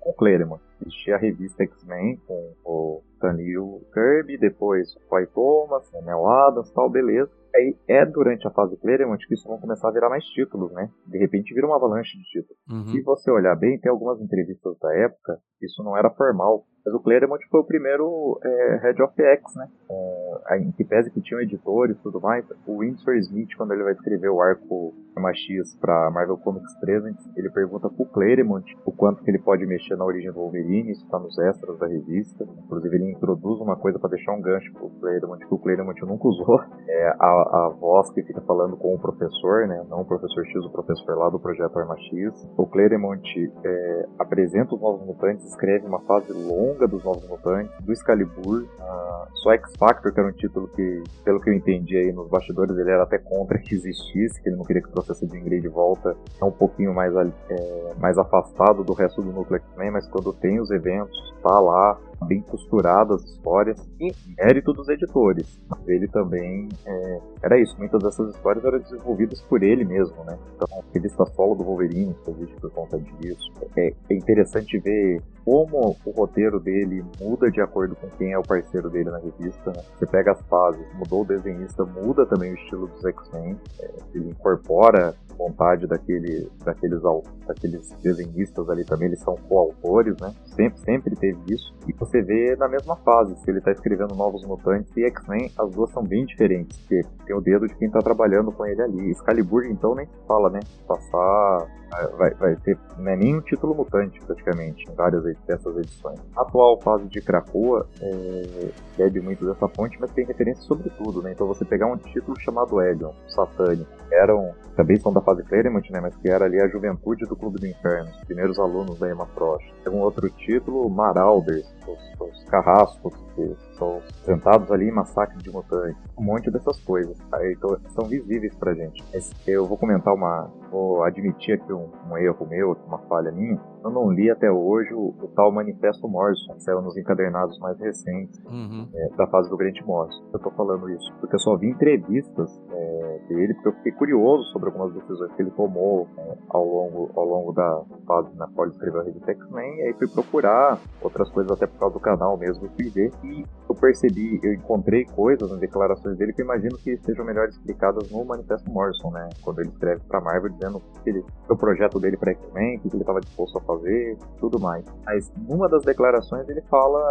com o Claremont. Existia a revista X-Men com o Stan Lee e o Kirby, depois o Roy Thomas, o Neil Adams e tal, beleza. Aí é durante a fase Claremont que isso vão começar a virar mais títulos, né? De repente vira uma avalanche de títulos. Uhum. Se você olhar bem, tem algumas entrevistas da época, isso não era formal. Mas o Claremont foi o primeiro é, Head of X, né? É, em que pese que tinham editores e tudo mais, o Winsor Smith, quando ele vai escrever o arco Arma X pra Marvel Comics treze, ele pergunta pro Claremont o quanto que ele pode mexer na origem do Wolverine, isso tá nos extras da revista. Inclusive ele introduz uma coisa pra deixar um gancho pro Claremont, que o Claremont nunca usou. É a, a voz que fica falando com o professor, né? Não o professor X, o professor lá do projeto Arma X. O Claremont é, apresenta os Novos Mutantes, escreve uma fase longa dos Novos Mutantes, do Excalibur, uh, só X-Factor, que era um título que, pelo que eu entendi aí nos bastidores, ele era até contra que existisse, que ele não queria que trouxesse Jean Grey de volta, é um pouquinho mais, é, mais afastado do resto do núcleo X-Men, mas quando tem os eventos, tá lá, bem costuradas as histórias, e mérito dos editores. Ele também, é, era isso, muitas dessas histórias eram desenvolvidas por ele mesmo, né? Então, a revista solo do Wolverine existe por conta disso. É, é interessante ver como o roteiro dele muda de acordo com quem é o parceiro dele na revista, né? Você pega as fases, mudou o desenhista, muda também o estilo dos X-Men, é, ele incorpora vontade daquele, daqueles, daqueles desenhistas ali também, eles são coautores, né? Sempre, sempre teve isso. E você vê na mesma fase, se ele tá escrevendo Novos Mutantes e X-Men, as duas são bem diferentes, porque tem o dedo de quem tá trabalhando com ele ali. Excalibur, então, nem se fala, né? Passar... Vai, vai ter, não é nem um título mutante, praticamente, em várias dessas edições. A atual fase de Krakoa é, bebe muito dessa fonte, mas tem referência sobre tudo, né? Então você pegar um título chamado Helion, Satânico, eram, também são da fase Claremont, né? Mas que era ali a juventude do Clube do Inferno, os primeiros alunos da Emma Frost. Tem um outro título, Marauders, os, os carrascos, que são sentados ali em massacre de mutantes. Um monte dessas coisas, tá? Então são visíveis pra gente. Eu vou comentar uma... Vou admitir aqui um, um erro meu, uma falha minha. Eu não li até hoje o, o tal Manifesto Morrison, que saiu nos encadernados mais recentes, uhum. é, da fase do Grant Morrison. Eu tô falando isso porque eu só vi entrevistas é, dele, porque eu fiquei curioso sobre algumas decisões que ele tomou é, ao, longo, ao longo da fase na qual ele escreveu a revista X-Men, e aí fui procurar outras coisas até por causa do canal mesmo, fui ver, e eu percebi, eu encontrei coisas nas declarações dele que eu imagino que sejam melhor explicadas no Manifesto Morrison, né? Quando ele escreve pra Marvel dizendo que ele, o projeto dele pra X-Men, o que ele estava disposto a fazer, tudo mais. Mas numa das declarações ele fala,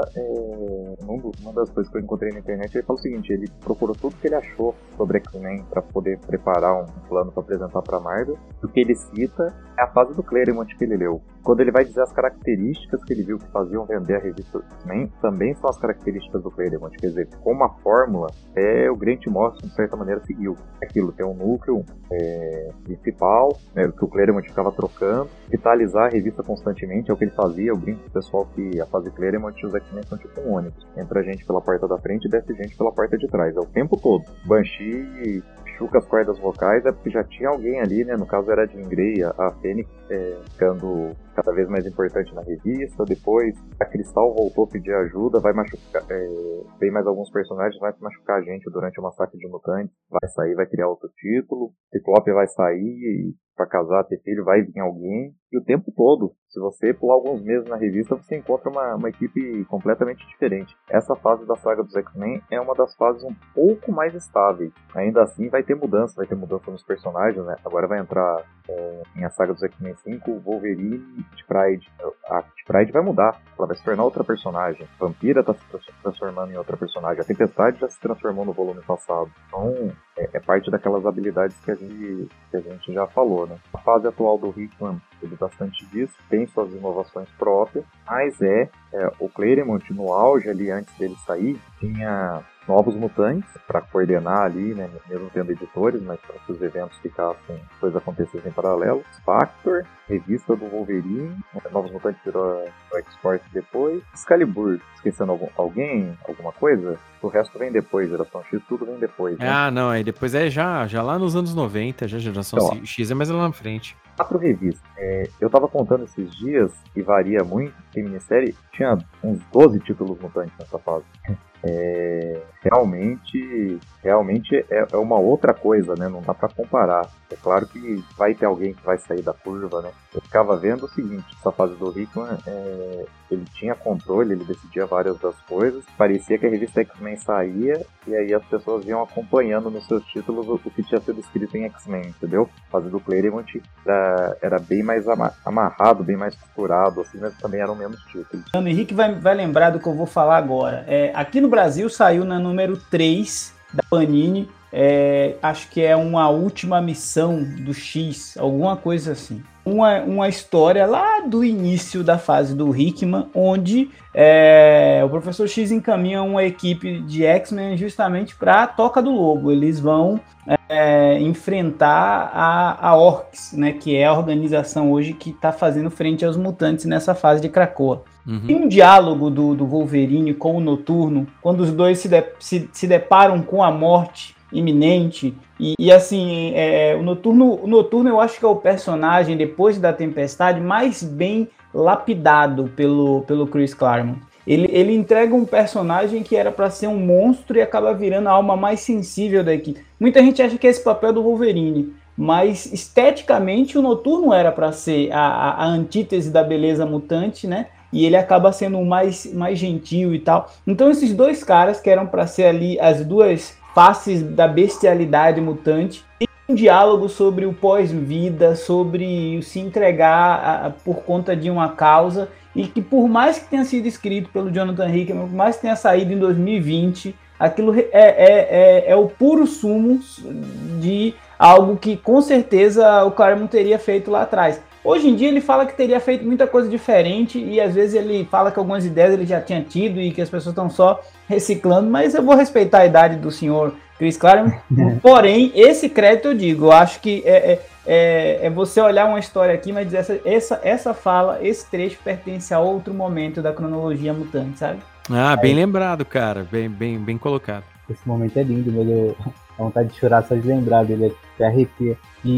é, uma das coisas que eu encontrei na internet, ele fala o seguinte: ele procurou tudo que ele achou sobre X-Men para poder preparar um plano para apresentar para Marvel. O que ele cita é a fase do Claremont que ele leu. Quando ele vai dizer as características que ele viu que faziam vender a revista X-Men, também são as características do Claremont. Quer dizer, como a fórmula, é, o Grant Morrison de certa maneira seguiu. Aquilo tem um núcleo é, principal, né, que o Claremont ficava trocando, vitalizar a revista constantemente é o que ele fazia. Eu brinco com o pessoal que a fase Claremont e os X-Men são tipo um ônibus. Entra gente pela porta da frente e desce gente pela porta de trás. É o tempo todo. Banshee chuca as cordas vocais, é porque já tinha alguém ali, né? No caso era a Jean Grey, a Fênix, é, ficando cada vez mais importante na revista. Depois a Cristal voltou a pedir ajuda, vai machucar, é, tem mais alguns personagens, vai machucar a gente durante o massacre de mutantes, vai sair, vai criar outro título, Ciclope vai sair e pra casar, ter filho, vai vir alguém, e o tempo todo, se você pular alguns meses na revista, você encontra uma, uma equipe completamente diferente. Essa fase da saga dos X-Men é uma das fases um pouco mais estáveis. Ainda assim vai ter mudança, vai ter mudança nos personagens, né? Agora vai entrar é, em a saga dos X-Men cinco, Wolverine e Kitty Pryde. A Kitty Pryde vai mudar, ela vai se tornar outra personagem. A Vampira tá se transformando em outra personagem. A Tempestade já se transformou no volume passado. Então é, é parte daquelas habilidades que a gente, que a gente já falou, né? A fase atual do Hickman teve bastante disso, tem suas inovações próprias, mas é, é o Claremont no auge ali, antes dele sair, tinha Novos Mutantes para coordenar ali, né, mesmo tendo editores, mas para que os eventos ficassem, coisas acontecessem em paralelo. Factor, revista do Wolverine, Novos Mutantes virou o X-Force depois. Excalibur, esquecendo algum, alguém, alguma coisa? O resto vem depois, Geração X, tudo vem depois, né? Ah, não, aí depois é já, já lá nos anos noventa, já Geração então, X é mais lá na frente. Quatro revistas. É, eu tava contando esses dias, e varia muito, tem minissérie, tinha uns doze títulos mutantes nessa fase. é, realmente, realmente é, é uma outra coisa, né? Não dá pra comparar. É claro que vai ter alguém que vai sair da curva, né? Eu ficava vendo o seguinte, essa fase do Hickman, é, ele tinha controle, ele decidia várias das coisas, parecia que a revista X-Men saía, e aí as pessoas iam acompanhando nos seus títulos o, o que tinha sido escrito em X-Men, entendeu? A fase do Claremont era, era bem mais ama, amarrado, bem mais costurado, assim, mas também eram menos títulos. O Henrique vai, vai lembrar do que eu vou falar agora. É, aqui no Brasil saiu na número três da Panini, é, acho que é uma última missão do X, alguma coisa assim. Uma, uma história lá do início da fase do Hickman, onde é, o Professor X encaminha uma equipe de X-Men justamente para a Toca do Lobo. Eles vão é, enfrentar a, a Orcs, né, que é a organização hoje que está fazendo frente aos mutantes nessa fase de Krakoa. Uhum. Tem um diálogo do, do Wolverine com o Noturno, quando os dois se, de, se, se deparam com a morte iminente, e, e assim, é, o, Noturno, o Noturno eu acho que é o personagem, depois da Tempestade, mais bem lapidado pelo, pelo Chris Claremont. Ele, ele entrega um personagem que era para ser um monstro e acaba virando a alma mais sensível da equipe. Muita gente acha que é esse papel do Wolverine, mas esteticamente o Noturno era para ser a, a, a antítese da beleza mutante, né? E ele acaba sendo o mais, mais gentil e tal. Então esses dois caras que eram para ser ali as duas faces da bestialidade mutante, tem um diálogo sobre o pós-vida, sobre se entregar a, a, por conta de uma causa, e que por mais que tenha sido escrito pelo Jonathan Hickman, por mais que tenha saído em dois mil e vinte, aquilo é, é, é, é o puro sumo de algo que com certeza o Claremont teria feito lá atrás. Hoje em dia ele fala que teria feito muita coisa diferente, e às vezes ele fala que algumas ideias ele já tinha tido e que as pessoas estão só reciclando, mas eu vou respeitar a idade do senhor Chris Claremont. Porém, esse crédito eu digo, eu acho que é, é, é você olhar uma história aqui, mas dizer essa, essa, essa fala, esse trecho pertence a outro momento da cronologia mutante, sabe? Ah, bem Aí, lembrado, cara, bem, bem, bem colocado. Esse momento é lindo, mas eu a vontade de chorar só de lembrar dele, até arrepia.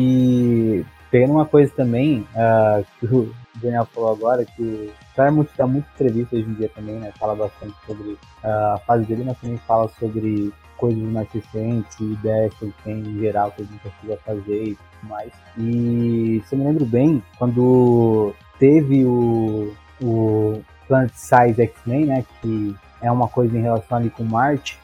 E pegando uma coisa também, uh, que o Daniel falou agora, que o Claremont dá muita entrevista hoje em dia também, né? Fala bastante sobre uh, a fase dele, mas também fala sobre coisas mais recentes, ideias que ele tem em geral, que ele não precisa fazer e tudo mais. E se eu me lembro bem, quando teve o, o Planet Size X-Men, né? Que é uma coisa em relação ali com Marte,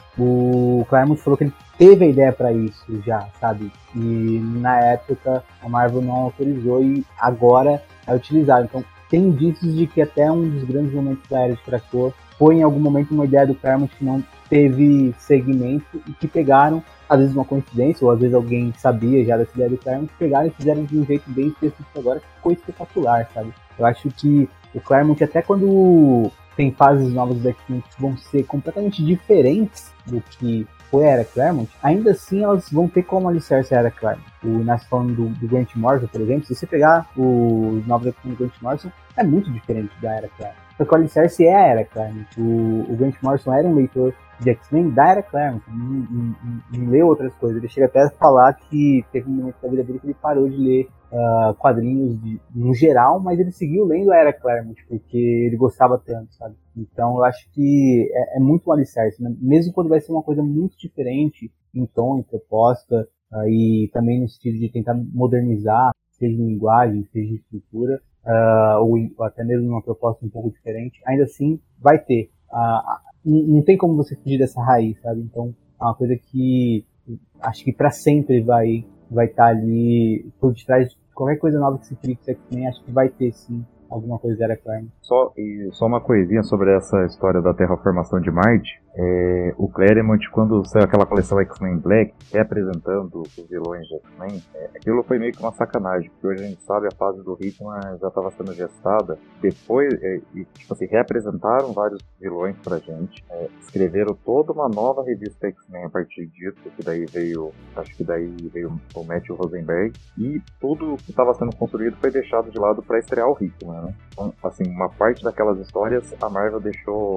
o Claremont falou que ele teve a ideia para isso já, sabe? E na época a Marvel não autorizou e agora é utilizado. Então tem indícios de que até um dos grandes momentos da Era de Krakoa foi em algum momento uma ideia do Claremont que não teve segmento e que pegaram, às vezes uma coincidência, ou às vezes alguém sabia já dessa ideia do Claremont, pegaram e fizeram de um jeito bem específico agora, que ficou espetacular, sabe? Eu acho que o Claremont, até quando tem fases novas do X-Men que vão ser completamente diferentes do que foi a Era Claremont, ainda assim elas vão ter como alicerce a Era Claremont. O nós falando do, do Grant Morrison, por exemplo, se você pegar os novos X-Men do Grant Morrison, é muito diferente da Era Claremont. Porque o alicerce é a Era Claremont. O, o Grant Morrison era um leitor de X-Men da Era Claremont, não, não, não leu outras coisas. Ele chega até a falar que teve um momento da vida dele que ele parou de ler uh, quadrinhos de, no geral, mas ele seguiu lendo a Era Claremont, porque ele gostava tanto, sabe? Então eu acho que é, é muito um alicerce, né? Mesmo quando vai ser uma coisa muito diferente em tom, em proposta, uh, e também no sentido de tentar modernizar, seja em linguagem, seja em estrutura, uh, ou, ou até mesmo uma proposta um pouco diferente, ainda assim vai ter. Uh, não tem como você fugir dessa raiz, sabe? Então é uma coisa que acho que pra sempre vai vai estar tá ali por detrás de qualquer coisa nova que se crie, que X-Men, acho que vai ter sim alguma coisa da Era Claremont. Só, e só uma coisinha sobre essa história da terraformação de Marte. É, o Claremont, quando saiu aquela coleção X-Men Black, representando os vilões de X-Men, é, aquilo foi meio que uma sacanagem, porque hoje a gente sabe a fase do Hickman já estava sendo gestada. Depois, é, e, tipo assim, representaram vários vilões pra gente, é, escreveram toda uma nova revista X-Men a partir disso, que daí veio, acho que daí veio o Matthew Rosenberg, e tudo que estava sendo construído foi deixado de lado para estrear o Hickman, né? Então, assim, uma parte daquelas histórias a Marvel deixou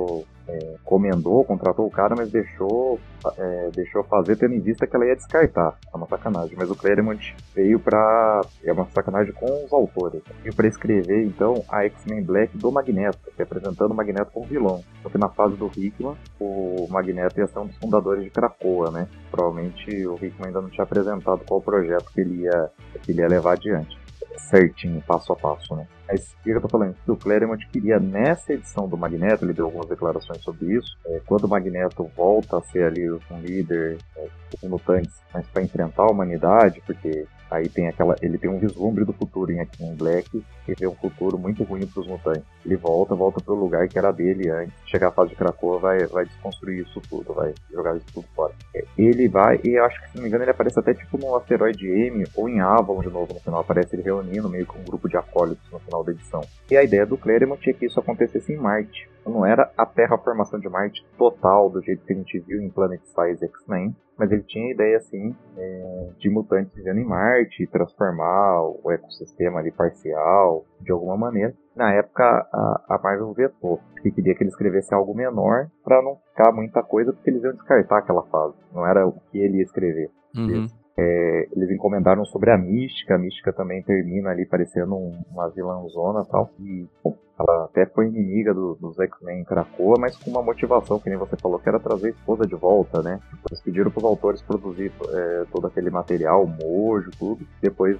é, comendou, contratou o cara, mas deixou, é, deixou fazer tendo em vista que ela ia descartar. É uma sacanagem. Mas o Claremont veio pra... É uma sacanagem com os autores. Veio pra escrever, então, a X-Men Black do Magneto, representando o Magneto como vilão. Porque na fase do Hickman, o Magneto ia ser um dos fundadores de Krakoa, né? Provavelmente o Hickman ainda não tinha apresentado qual projeto que ele ia, que ele ia levar adiante. Certinho, passo a passo, né? Mas o que eu tô falando? O Claremont queria, nessa edição do Magneto, ele deu algumas declarações sobre isso, é, quando o Magneto volta a ser ali um líder é, dos mutantes, mas para enfrentar a humanidade, porque aí tem aquela, ele tem um vislumbre do futuro em X-Men Black, e vê um futuro muito ruim para os mutantes. Ele volta, volta pro lugar que era dele antes. Chegar à fase de Krakoa, vai, vai desconstruir isso tudo, vai jogar isso tudo fora. É, ele vai, e eu acho que, se não me engano, ele aparece até tipo no Asteroide M, ou em Avalon de novo no final, aparece ele reunindo meio com um grupo de acólitos no final da edição. E a ideia do Claremont é que isso acontecesse em Marte. Não era a terraformação de Marte total, do jeito que a gente viu em Planet Size X-Men, mas ele tinha a ideia, assim, é, de mutantes vivendo em Marte, transformar o ecossistema ali parcial, de alguma maneira. Na época, a, a Marvel vetou, porque queria que ele escrevesse algo menor, para não ficar muita coisa, porque eles iam descartar aquela fase. Não era o que ele ia escrever. Uhum. É, eles encomendaram sobre a Mística. A Mística também termina ali parecendo um, uma vilãzona e tal. E bom, ela até foi inimiga do, dos X-Men em Krakoa, mas com uma motivação, que nem você falou, que era trazer a esposa de volta, né? Eles pediram para os autores produzir é, todo aquele material, mojo, tudo. Depois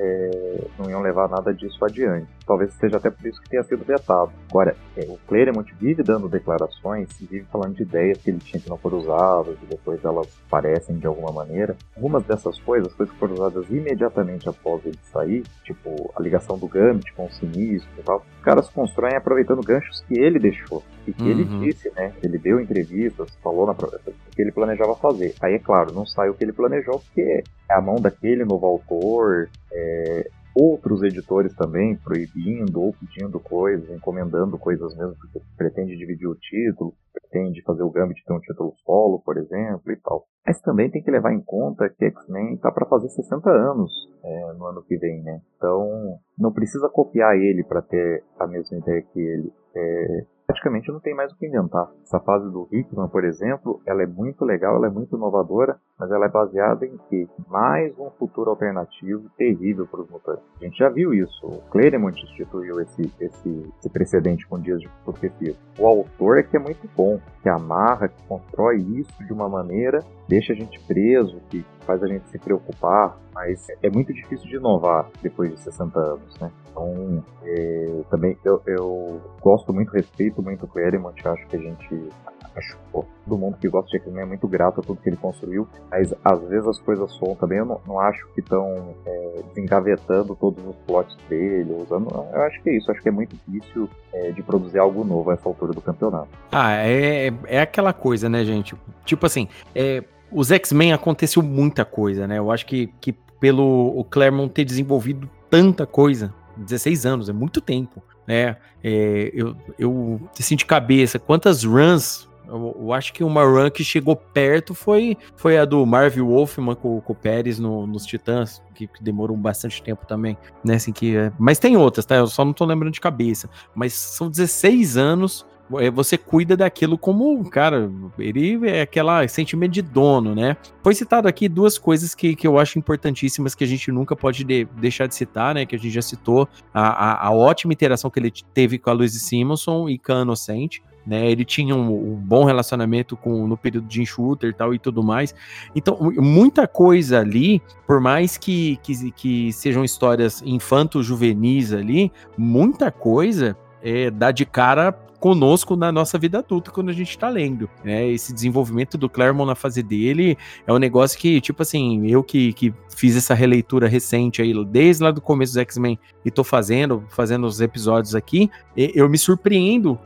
é, não iam levar nada disso adiante. Talvez seja até por isso que tenha sido vetado. Agora, é, o Claremont vive dando declarações, vive falando de ideias que ele tinha que não foram usadas, e depois elas aparecem de alguma maneira. Algumas dessas coisas, coisas que foram usadas imediatamente após ele sair, tipo a ligação do Gambit com o Sinistro e tal, os caras constroem aproveitando ganchos que ele deixou e que uhum. ele disse, né? Ele deu entrevistas, falou na o que ele planejava fazer. Aí, é claro, não sai o que ele planejou, porque é a mão daquele novo autor, é, outros editores também proibindo ou pedindo coisas, encomendando coisas mesmo, porque pretende dividir o título, pretende fazer o Gambit ter um título solo, por exemplo, e tal. Mas também tem que levar em conta que X-Men tá para fazer sessenta anos é, no ano que vem, né? Então, não precisa copiar ele para ter a mesma ideia que ele. É, praticamente não tem mais o que inventar. Essa fase do Hickman, por exemplo, ela é muito legal, ela é muito inovadora, mas ela é baseada em que? Mais um futuro alternativo terrível para os mutantes. A gente já viu isso. O Claremont instituiu esse, esse, esse precedente com Dias de Profecia. O autor é que é muito bom, que amarra, que constrói isso de uma maneira, deixa a gente preso, que faz a gente se preocupar, mas é muito difícil de inovar depois de sessenta anos, né? Então, é, também eu, eu gosto muito, respeito muito o Claremont, acho que a gente, acho, pô, todo mundo que gosta de X-Men é muito grato a tudo que ele construiu, mas às vezes as coisas soam também, eu não, não acho que estão é, desengavetando todos os plots dele, usando, eu acho que é isso, acho que é muito difícil é, de produzir algo novo a essa altura do campeonato. Ah, é, é aquela coisa, né, gente? Tipo assim, é, os X-Men aconteceu muita coisa, né? Eu acho que, que pelo o Claremont ter desenvolvido tanta coisa, dezesseis anos, é muito tempo, né? É, eu, eu assim de cabeça, quantas runs, eu, eu acho que uma run que chegou perto foi, foi a do Marv Wolfman com, com o Pérez no, nos Titãs, que, que demorou bastante tempo também, né? Assim que, é, mas tem outras, tá? Eu só não tô lembrando de cabeça, mas são dezesseis anos. Você cuida daquilo como, cara, ele é aquele sentimento de dono, né? Foi citado aqui duas coisas que, que eu acho importantíssimas, que a gente nunca pode de, deixar de citar, né? Que a gente já citou, a, a, a ótima interação que ele teve com a Louise Simonson e com a Inocente, né? Ele tinha um, um bom relacionamento com, no período de Shooter e tal e tudo mais. Então, muita coisa ali, por mais que, que, que sejam histórias infanto-juvenis ali, muita coisa é, dá de cara conosco na nossa vida adulta quando a gente tá lendo, né? Esse desenvolvimento do Claremont na fase dele é um negócio que, tipo assim, eu que, que fiz essa releitura recente aí, desde lá do começo dos X-Men, e tô fazendo, fazendo os episódios aqui, eu me surpreendo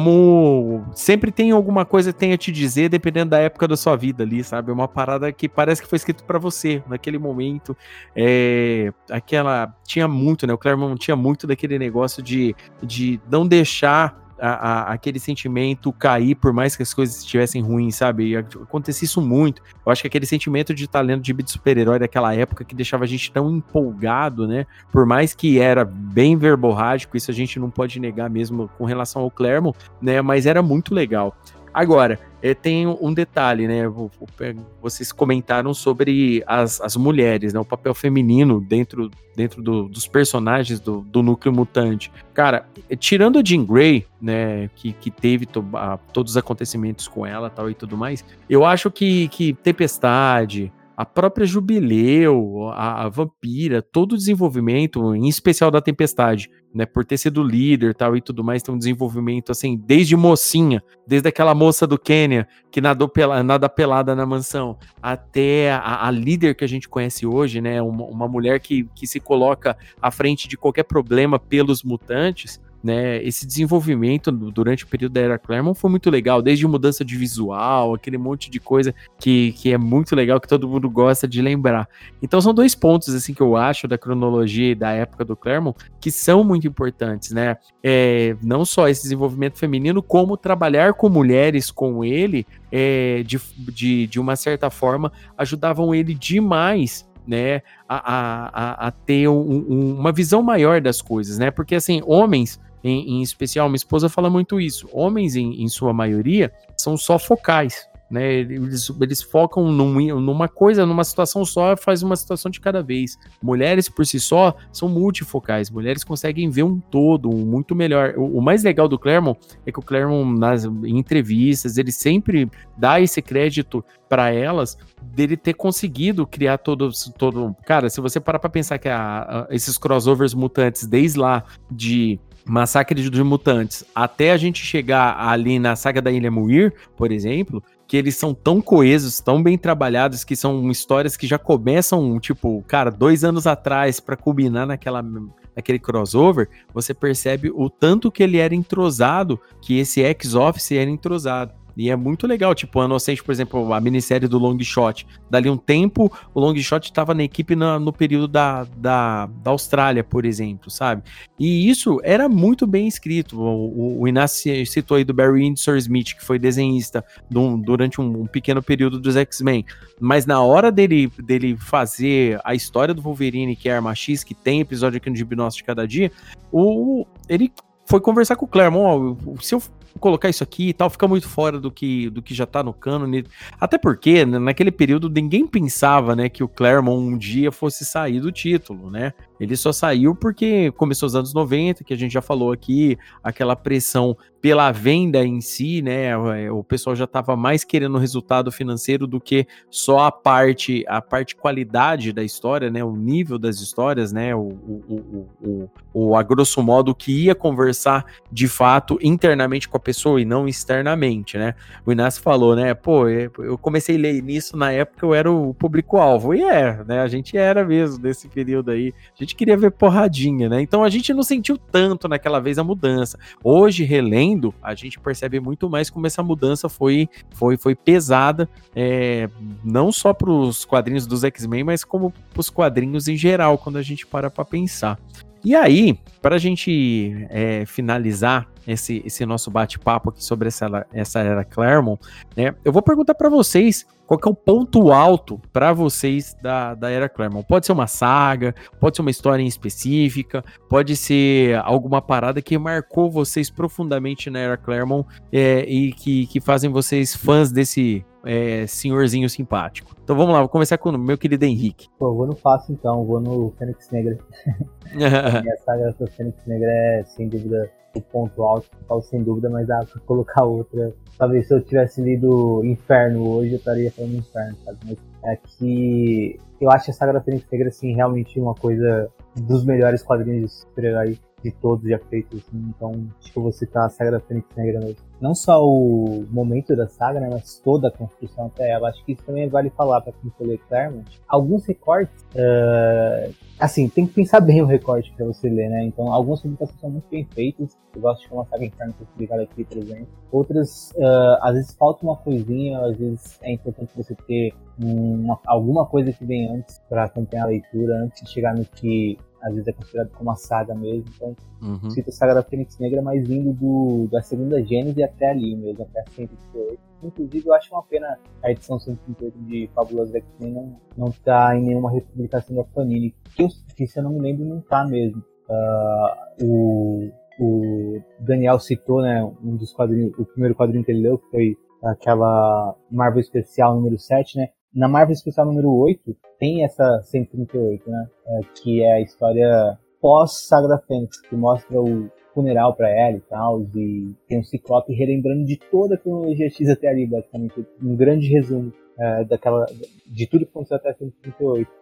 como sempre tem alguma coisa que tem a te dizer, dependendo da época da sua vida ali, sabe? É uma parada que parece que foi escrito pra você, naquele momento. É, aquela, tinha muito, né? O Claremont tinha muito daquele negócio de, de não deixar a, a, aquele sentimento cair por mais que as coisas estivessem ruins, sabe? E acontecia isso muito. Eu acho que aquele sentimento de estar lendo de gibi de super-herói daquela época que deixava a gente tão empolgado, né? Por mais que era bem verborrágico, isso a gente não pode negar mesmo com relação ao Claremont, né? Mas era muito legal. Agora, é, tem um detalhe, né? Vocês comentaram sobre as, as mulheres, né? O papel feminino dentro, dentro do, dos personagens do, do núcleo mutante. Cara, tirando a Jean Grey, né? Que, que teve to, a, todos os acontecimentos com ela tal, e tudo mais, eu acho que, que Tempestade, a própria Jubileu, a, a Vampira, todo o desenvolvimento, em especial da Tempestade, né, por ter sido líder tal, e tudo mais, tem um desenvolvimento assim, desde mocinha, desde aquela moça do Quênia, que nadou pela, nada pelada na mansão, até a, a líder que a gente conhece hoje, né, uma, uma mulher que, que se coloca à frente de qualquer problema pelos mutantes, né, esse desenvolvimento durante o período da Era Claremont foi muito legal, desde mudança de visual, aquele monte de coisa que, que é muito legal, que todo mundo gosta de lembrar. Então são dois pontos assim que eu acho da cronologia e da época do Claremont que são muito importantes, né, é, não só esse desenvolvimento feminino, como trabalhar com mulheres com ele, é, de, de, de uma certa forma, ajudavam ele demais, né, a, a, a ter um, um, uma visão maior das coisas, né, porque assim, homens, em, em especial, minha esposa fala muito isso, homens em, em sua maioria são só focais, né, eles, eles focam num, numa coisa, numa situação só, faz uma situação de cada vez. Mulheres por si só são multifocais, mulheres conseguem ver um todo, um muito melhor. O, o mais legal do Claremont é que o Claremont, nas em entrevistas, ele sempre dá esse crédito para elas, dele ter conseguido criar todo, todo... Cara, se você parar pra pensar que a, a, esses crossovers mutantes, desde lá de Massacre de Mutantes, até a gente chegar ali na saga da Ilha Muir, por exemplo, que eles são tão coesos, tão bem trabalhados, que são histórias que já começam, tipo, cara, dois anos atrás, pra culminar naquela, naquele crossover, você percebe o tanto que ele era entrosado, que esse ex-office era entrosado. E é muito legal, tipo, a Inocente, por exemplo, a minissérie do Long Shot. Dali um tempo, o Long Shot estava na equipe na, no período da, da, da Austrália, por exemplo, sabe? E isso era muito bem escrito. O, o, o Inácio citou aí do Barry Windsor Smith, que foi desenhista do, durante um, um pequeno período dos X-Men. Mas na hora dele, dele fazer a história do Wolverine, que é a Arma X, que tem episódio aqui no Gibnóstico de Cada Dia, o, ele foi conversar com o Claremont, ó, se eu colocar isso aqui e tal, fica muito fora do que, do que já tá no cânone. Até porque, né, naquele período, ninguém pensava, né, que o Claremont um dia fosse sair do título, né? Ele só saiu porque começou os anos noventa, que a gente já falou aqui, aquela pressão pela venda em si, né? O pessoal já estava mais querendo resultado financeiro do que só a parte, a parte qualidade da história, né? O nível das histórias, né? O, o, o, o, o a grosso modo que ia conversar de fato internamente com a pessoa e não externamente, né? O Inácio falou, né? Pô, eu comecei a ler nisso na época, eu era o público-alvo. E é, né? A gente era mesmo nesse período aí. A gente queria ver porradinha, né? Então a gente não sentiu tanto naquela vez a mudança. Hoje, relendo, a gente percebe muito mais como essa mudança foi, foi, foi pesada, é, não só para os quadrinhos dos X-Men, mas como para os quadrinhos em geral, quando a gente para para pensar. E aí, para a gente é, finalizar esse, esse nosso bate-papo aqui sobre essa, essa era Claremont, né, eu vou perguntar para vocês qual que é o ponto alto para vocês da, da era Claremont. Pode ser uma saga, pode ser uma história em específica, pode ser alguma parada que marcou vocês profundamente na era Claremont é, e que, que fazem vocês fãs desse é, senhorzinho simpático. Então vamos lá, vou começar com o meu querido Henrique. Pô, eu vou no fácil então, vou no Fênix Negra. A minha saga do Fênix Negra é sem dúvida o ponto alto, falo sem dúvida, mas dá pra colocar outra. Talvez se eu tivesse lido Inferno hoje, eu estaria falando Inferno, sabe? Mas é que eu acho a saga da Fênix Negra, assim, realmente uma coisa dos melhores quadrinhos de super-herói de todos já feitos, assim. Então, acho que eu vou citar a saga da Fênix Negra mesmo. Não só o momento da saga, né, mas toda a construção até ela. Acho que isso também vale falar para quem for ler Claremont. Alguns recortes, uh, assim, tem que pensar bem o recorte para você ler, né? Então, algumas publicações são muito bem feitas. Eu gosto de uma saga Inferno que eu publicado aqui, por exemplo. Outras, uh, às vezes falta uma coisinha, às vezes é importante você ter uma, alguma coisa que vem antes para acompanhar a leitura, antes de chegar no que às vezes é considerado como uma saga mesmo, então Uhum. cita a saga da Fênix Negra, mas vindo do, da segunda Gênesis até ali mesmo, até a cento e trinta e oito. Inclusive, eu acho uma pena a edição cento e trinta e oito de Fabulosos X-Men não, não tá em nenhuma republicação da Panini, que, eu, que se eu não me lembro, não tá mesmo. Uh, o, o Daniel citou, né, um dos quadrinhos, o primeiro quadrinho que ele leu, que foi aquela Marvel Especial número sete, né? Na Marvel Especial número oito tem essa cento e trinta e oito, né? É, que é a história pós-Saga da Fênix, que mostra o funeral pra ela e tal, e tem um Ciclope relembrando de toda a cronologia X até ali, basicamente, um grande resumo é, daquela, de tudo que aconteceu até cento e trinta e oito.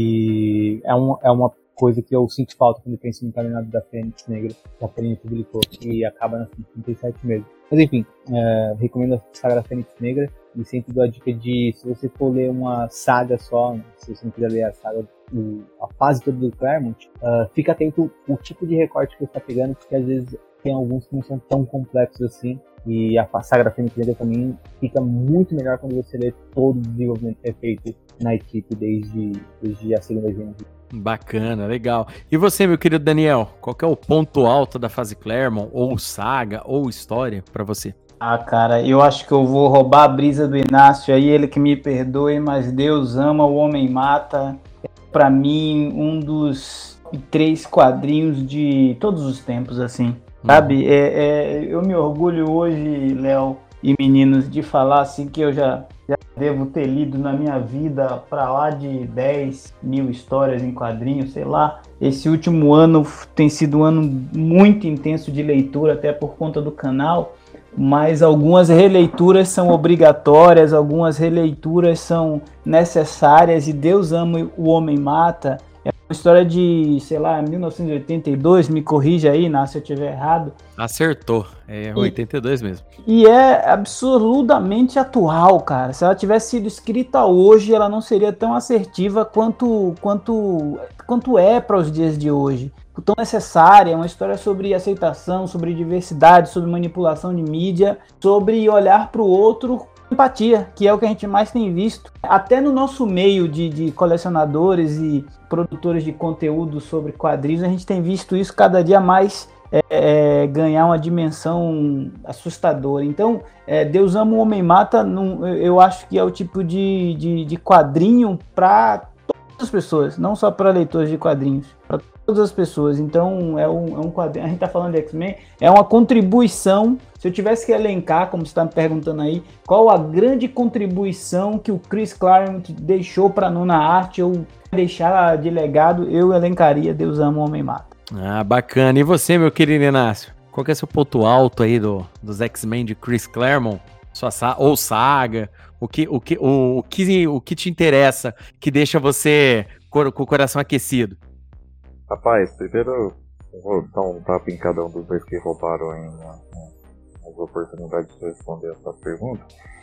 E é, um, é uma coisa que eu sinto falta quando eu penso no Caminhado da Fênix Negra, que a Panini publicou, e acaba na cento e trinta e sete mesmo. Mas enfim, é, recomendo a Saga da Fênix Negra, e sempre dou a dica de, se você for ler uma saga só, se você não quiser ler a saga, a fase toda do Claremont, uh, fica atento ao tipo de recorte que você está pegando, porque às vezes tem alguns que não são tão complexos assim, e a saga da Fênix Negra também fica muito melhor quando você lê todo o desenvolvimento que é feito na equipe desde, desde a segunda Gênesis. Bacana, legal. E você, meu querido Daniel, qual que é o ponto alto da fase Claremont, ou saga, ou história pra você? Ah, cara, eu acho que eu vou roubar a brisa do Inácio aí, ele que me perdoe, mas Deus ama, o homem mata. É, pra mim, um dos três quadrinhos de todos os tempos, assim, sabe? Uhum. É, é, eu me orgulho hoje, Léo e meninos, de falar assim que eu já, já devo ter lido na minha vida pra lá de dez mil histórias em quadrinhos, sei lá. Esse último ano tem sido um ano muito intenso de leitura, até por conta do canal. Mas algumas releituras são obrigatórias, algumas releituras são necessárias, e Deus ama, o homem mata. É uma história de, sei lá, mil novecentos e oitenta e dois, me corrija aí, Inácio, se eu estiver errado. Acertou, é oitenta e dois e, mesmo. E é absolutamente atual, cara. Se ela tivesse sido escrita hoje, ela não seria tão assertiva quanto, quanto, quanto é para os dias de hoje. Tão necessária, é uma história sobre aceitação, sobre diversidade, sobre manipulação de mídia, sobre olhar para o outro com empatia, que é o que a gente mais tem visto. Até no nosso meio de, de colecionadores e produtores de conteúdo sobre quadrinhos, a gente tem visto isso cada dia mais é, é, ganhar uma dimensão assustadora. Então, é, Deus ama, o homem mata, num, eu acho que é o tipo de, de, de quadrinho para todas as pessoas, não só para leitores de quadrinhos, para todas as pessoas. Então é um, é um quadrinho, a gente tá falando de X-Men, é uma contribuição. Se eu tivesse que elencar, como você está me perguntando aí, qual a grande contribuição que o Chris Claremont deixou para a nona arte, ou deixar de legado, eu elencaria Deus ama, o homem mata. Ah, bacana. E você, meu querido Inácio, qual que é seu ponto alto aí do, dos X-Men de Chris Claremont? Sua sa- ou saga? O que, o, que, o, o, que, o que te interessa, que deixa você com o coração aquecido? Rapaz, primeiro eu vou dar um tapa em cada um dos dois que roubaram aí uma, uma, as oportunidades de responder essa pergunta.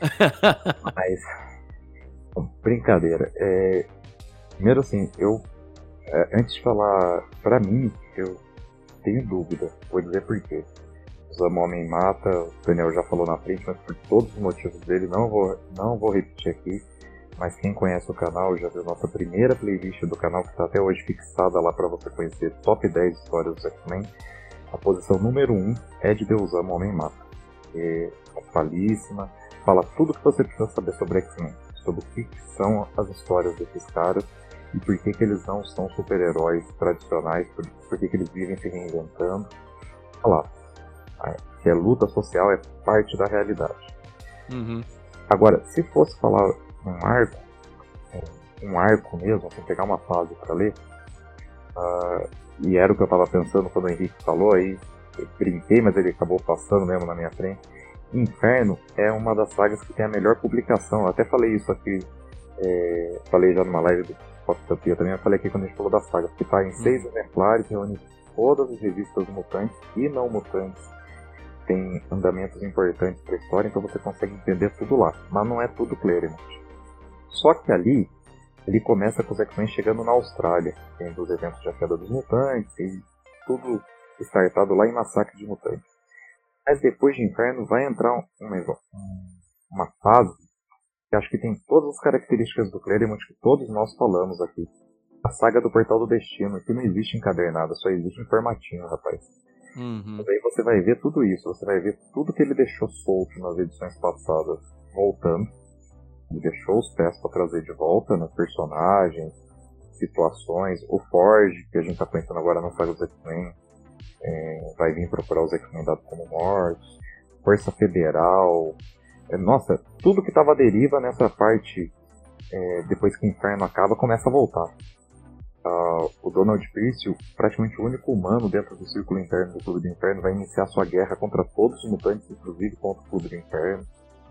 Mas, brincadeira. É, primeiro assim, eu, é, antes de falar pra mim, eu tenho dúvida. Vou dizer por quê. Os Ama Homem Mata, o Daniel já falou na frente, mas por todos os motivos dele, não vou, não vou repetir aqui. Mas quem conhece o canal já viu nossa primeira playlist do canal, que está até hoje fixada lá para você conhecer top dez histórias dos X-Men. A posição número um é de Deus Ama, Homem Mata. É atualíssima, fala tudo que você precisa saber sobre X-Men, sobre o que são as histórias desses caras e por que, que eles não são super-heróis tradicionais, por, por que, que eles vivem se reinventando. Olha lá, que a luta social é parte da realidade. Uhum. Agora, se fosse falar um arco, um arco mesmo, assim, pegar uma fase para ler, uh, e era o que eu estava pensando quando o Henrique falou, aí eu brinquei, mas ele acabou passando mesmo na minha frente. Inferno é uma das sagas que tem a melhor publicação, eu até falei isso aqui, é, falei já numa live do Fox Tapia também, eu falei aqui quando a gente falou da saga, que está em seis exemplares, reúne todas as revistas mutantes e não mutantes, tem andamentos importantes para a história, então você consegue entender tudo lá, mas não é tudo Claremont. Só que ali, ele começa com os X-Men chegando na Austrália, tendo os eventos de A Queda dos Mutantes, e tudo startado lá em Massacre de Mutantes. Mas depois de Inferno vai entrar um, um, uma fase que acho que tem todas as características do Claremont que todos nós falamos aqui. a saga do Portal do Destino, que não existe encadernada, só existe em formatinho, rapaz. Uhum. Mas aí você vai ver tudo isso, você vai ver tudo que ele deixou solto nas edições passadas voltando. Ele deixou os pés pra trazer de volta, né? Personagens, situações. O Forge, que a gente tá pensando agora na saga dos X-Men, é, vai vir procurar os X-Men dados como mortos. Força Federal. É, nossa, tudo que tava à deriva nessa parte, é, depois que o Inferno acaba, começa a voltar. Uh, o Donald Pierce, praticamente o único humano dentro do círculo interno do Clube do Inferno, vai iniciar sua guerra contra todos os mutantes, inclusive contra o Clube do Inferno.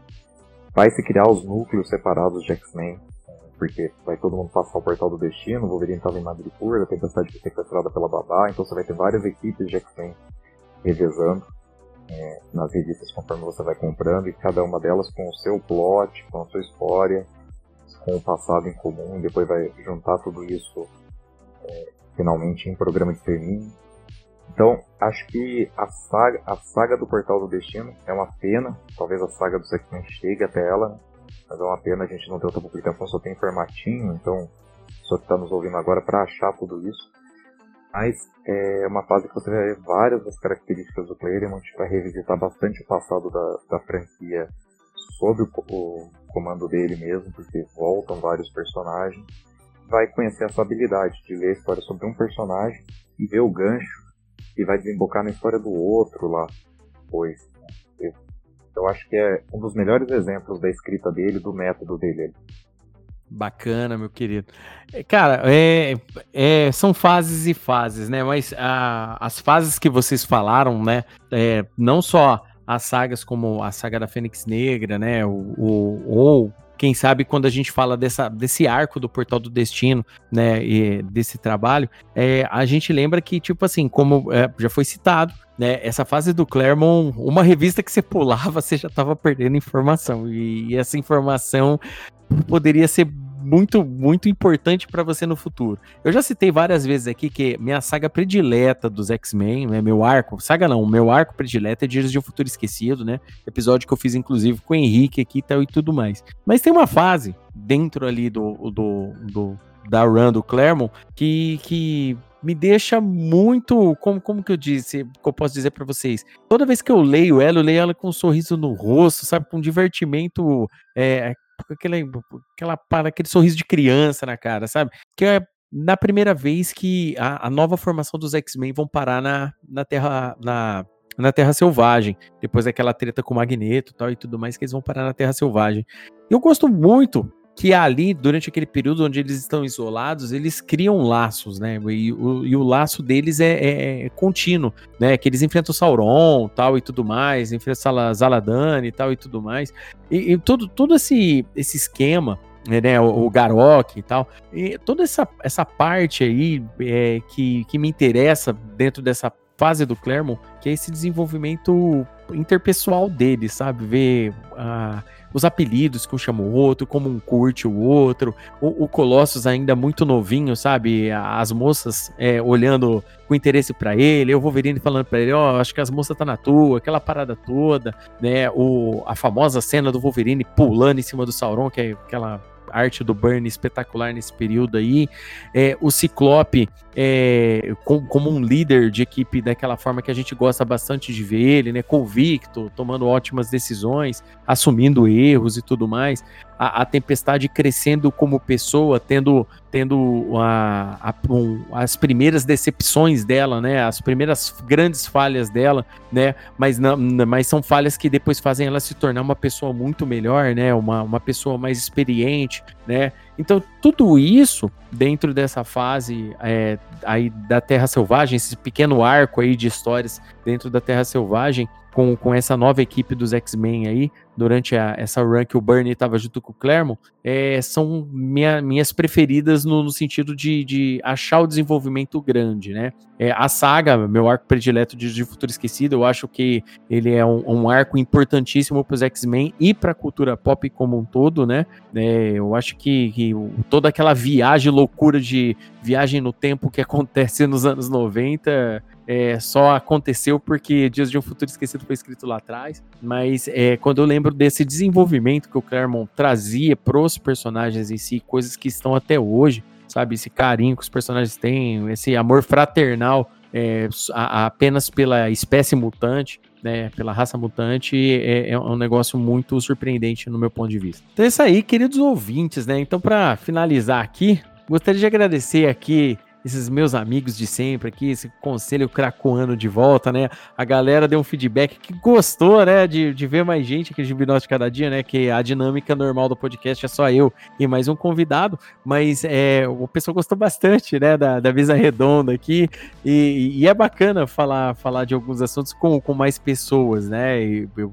Vai se criar os núcleos separados de X-Men, porque vai todo mundo passar o Portal do Destino. O Wolverine estava em Madripoor, a Tempestade foi sequestrada pela Babá, então você vai ter várias equipes de X-Men revezando é, nas revistas conforme você vai comprando, e cada uma delas com o seu plot, com a sua história, com o passado em comum, e depois vai juntar tudo isso É, finalmente em programa de extermínio. Então, acho que a saga, a saga do Portal do Destino é uma pena. Talvez a saga do X-Men chegue até ela, né? Mas é uma pena a gente não ter outra publicação, só tem formatinho. Então, só que está nos ouvindo agora para achar tudo isso. Mas é uma fase que você vai ver várias das características do Claremont, vai revisitar bastante o passado da, da franquia sob o, o comando dele mesmo, porque voltam vários personagens. Vai conhecer essa habilidade de ler a história sobre um personagem e ver o gancho e vai desembocar na história do outro lá depois. Eu, eu acho que é um dos melhores exemplos da escrita dele, do método dele. Bacana, meu querido. Cara, é, é, são fases e fases, né? Mas a, as fases que vocês falaram, né? É, não só as sagas como a saga da Fênix Negra, né? O, o, ou quem sabe quando a gente fala dessa, desse arco do Portal do Destino, né, e desse trabalho, é, a gente lembra que, tipo assim, como é, já foi citado, né, essa fase do Claremont, uma revista que você pulava, você já estava perdendo informação, e, e essa informação poderia ser muito, muito importante para você no futuro. Eu já citei várias vezes aqui que minha saga predileta dos X-Men, né, meu arco, saga não, meu arco predileto é Dias de um Futuro Esquecido, né, episódio que eu fiz inclusive com o Henrique aqui e tal e tudo mais. Mas tem uma fase dentro ali do, do, do da run do Claremont que, que me deixa muito, como, como que eu disse, que eu posso dizer para vocês, toda vez que eu leio ela, eu leio ela com um sorriso no rosto, sabe, com um divertimento, é, aquela, aquela, para aquele sorriso de criança na cara, sabe, que é na primeira vez que a, a nova formação dos X-Men vão parar na, na Terra, na, na Terra Selvagem, depois daquela treta com o Magneto e tal e tudo mais, que eles vão parar na Terra Selvagem. Eu gosto muito que ali, durante aquele período onde eles estão isolados, eles criam laços, né, e o, e o laço deles é, é, é contínuo, né, que eles enfrentam o Sauron, tal, e tudo mais, enfrentam Zaladani e tal, e tudo mais, e, e todo, todo esse, esse esquema, né, o, o Garok e tal, e toda essa, essa parte aí é, que, que me interessa dentro dessa fase do Claremont, que é esse desenvolvimento interpessoal dele, sabe, ver a... Uh, os apelidos que um chama o outro, como um curte o outro, o, o Colossus ainda muito novinho, sabe, as moças é, olhando com interesse pra ele, o Wolverine falando pra ele, ó, oh, acho que as moças tá na tua, aquela parada toda, né, o, a famosa cena do Wolverine pulando em cima do Sauron, que é aquela arte do Byrne espetacular nesse período aí, é, o Ciclope é, com, como um líder de equipe daquela forma que a gente gosta bastante de ver ele, né, convicto, tomando ótimas decisões, assumindo erros e tudo mais, a, a Tempestade crescendo como pessoa, tendo, tendo a, a, um, as primeiras decepções dela, né, as primeiras grandes falhas dela, né, mas, não, mas são falhas que depois fazem ela se tornar uma pessoa muito melhor, né, uma, uma pessoa mais experiente, né, então tudo isso dentro dessa fase é, aí da Terra Selvagem, esse pequeno arco aí de histórias dentro da Terra Selvagem, com, com essa nova equipe dos X-Men aí, durante a, essa run que o Byrne estava junto com o Claremont, é, são minha, minhas preferidas no, no sentido de, de achar o desenvolvimento grande, né? É, a saga, meu arco predileto de, de Futuro Esquecido, eu acho que ele é um, um arco importantíssimo para os X-Men e para a cultura pop como um todo, né? É, eu acho que, que toda aquela viagem, loucura de viagem no tempo que acontece nos anos noventa... É, só aconteceu porque Dias de um Futuro Esquecido foi escrito lá atrás, mas é, quando eu lembro desse desenvolvimento que o Claremont trazia pros personagens em si, coisas que estão até hoje, sabe? Esse carinho que os personagens têm, esse amor fraternal é, a, a apenas pela espécie mutante, né? Pela raça mutante, é, é um negócio muito surpreendente no meu ponto de vista. Então é isso aí, queridos ouvintes, né? Então, para finalizar aqui, gostaria de agradecer aqui esses meus amigos de sempre aqui, esse conselho cracoano de volta, né? A galera deu um feedback que gostou, né? De, de ver mais gente aqui de Gnose de Cada Dia, né? Que a dinâmica normal do podcast é só eu e mais um convidado, mas é, o pessoal gostou bastante, né? Da, da mesa redonda aqui e, e é bacana falar, falar de alguns assuntos com, com mais pessoas, né? E, eu,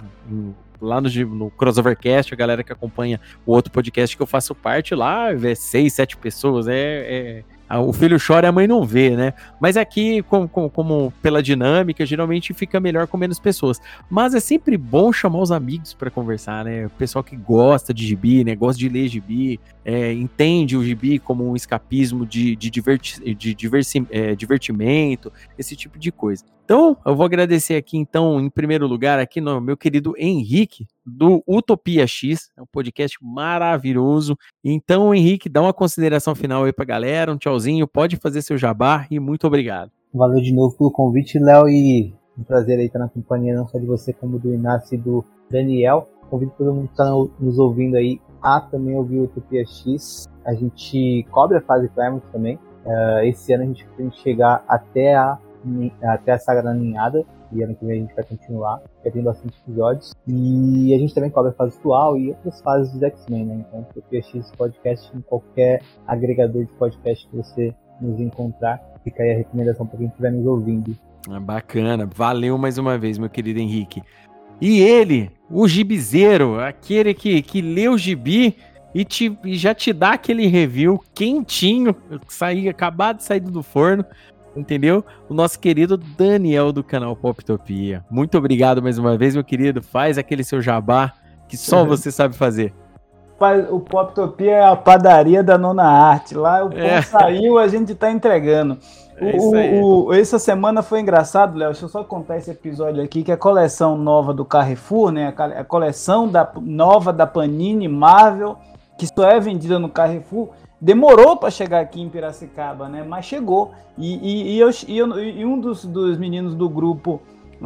lá no, no Crossovercast, a galera que acompanha o outro podcast que eu faço parte lá, é seis, sete pessoas, é... é... o filho chora e a mãe não vê, né? Mas aqui, como, como, como pela dinâmica, geralmente fica melhor com menos pessoas. Mas é sempre bom chamar os amigos para conversar, né? O pessoal que gosta de gibi, né? Gosta de ler gibi, é, entende o gibi como um escapismo de, de, diverti, de diversi, é, divertimento, esse tipo de coisa. Então, eu vou agradecer aqui, então, em primeiro lugar, aqui no meu querido Henrique, do Utopia X, é um podcast maravilhoso. Então, Henrique, dá uma consideração final aí pra galera, um tchauzinho, pode fazer seu jabá e muito obrigado. Valeu de novo pelo convite, Léo, e um prazer aí estar na companhia não só de você, como do Inácio e do Daniel. Convido todo mundo que está nos ouvindo aí a também ouvir o Utopia X. A gente cobre a fase Claremont também. Uh, esse ano a gente tem que chegar até a, até a Saga da Ninhada, e ano que vem a gente vai continuar, porque tem bastante episódios. E a gente também cobre a fase atual e outras fases dos X-Men, né? Então, o Utopia X Podcast em qualquer agregador de podcast que você nos encontrar. Fica aí a recomendação para quem estiver nos ouvindo. Ah, bacana, valeu mais uma vez, meu querido Henrique. E ele, o gibizeiro, aquele que, que lê o gibi e, te, e já te dá aquele review quentinho, sair, acabado de sair do forno, entendeu? O nosso querido Daniel do canal Poptopia. Muito obrigado mais uma vez, meu querido. Faz aquele seu jabá que só você sabe fazer. O Poptopia é a padaria da Nona Arte. Lá o pão é. saiu, a gente tá entregando. É isso aí. O, o, essa semana foi engraçado, Léo. Deixa eu só contar esse episódio aqui, que é a coleção nova do Carrefour, né? A, a coleção da, nova da Panini Marvel, que só é vendida no Carrefour. Demorou para chegar aqui em Piracicaba, né? Mas chegou. E, e, e, eu, e, eu, e um dos, dos meninos do grupo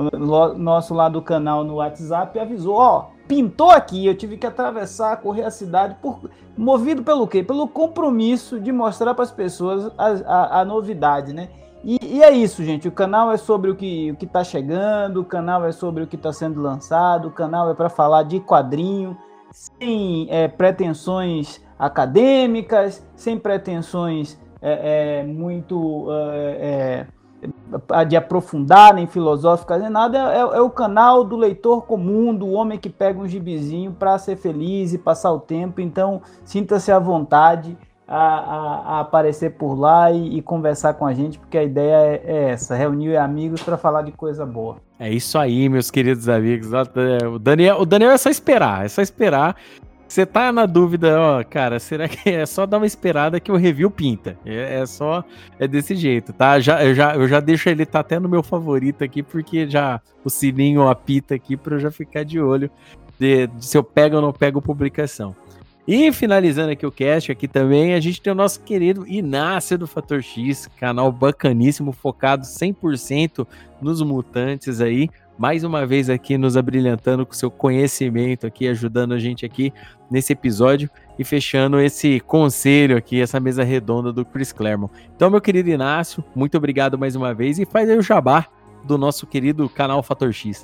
nosso lá do canal no WhatsApp avisou, ó, pintou aqui, eu tive que atravessar, correr a cidade, por, movido pelo quê? Pelo compromisso de mostrar para as pessoas a, a, a novidade, né? E, e é isso, gente, o canal é sobre o que o que tá chegando, o canal é sobre o que está sendo lançado, o canal é para falar de quadrinho, sem é, pretensões acadêmicas, sem pretensões é, é, muito... É, é, de aprofundar, nem filosóficas, nem nada, é, é o canal do leitor comum, do homem que pega um gibizinho para ser feliz e passar o tempo. Então sinta-se à vontade a, a, a aparecer por lá e, e conversar com a gente, porque a ideia é, é essa, reunir amigos para falar de coisa boa. É isso aí, meus queridos amigos. O Daniel, o Daniel é só esperar, é só esperar. Você tá na dúvida, ó, cara, será que é só dar uma esperada que o review pinta? É, é só, é desse jeito, tá? Já, eu, já, eu já deixo ele tá até no meu favorito aqui, porque já o sininho apita aqui pra eu já ficar de olho de, de se eu pego ou não pego publicação. E finalizando aqui o cast, aqui também a gente tem o nosso querido Inácio do Fator X, canal bacaníssimo, focado cem por cento nos mutantes aí. Mais uma vez aqui nos abrilhantando com seu conhecimento aqui, ajudando a gente aqui nesse episódio e fechando esse conselho aqui, essa mesa redonda do Chris Claremont. Então, meu querido Inácio, muito obrigado mais uma vez e faz aí o jabá do nosso querido canal Fator X.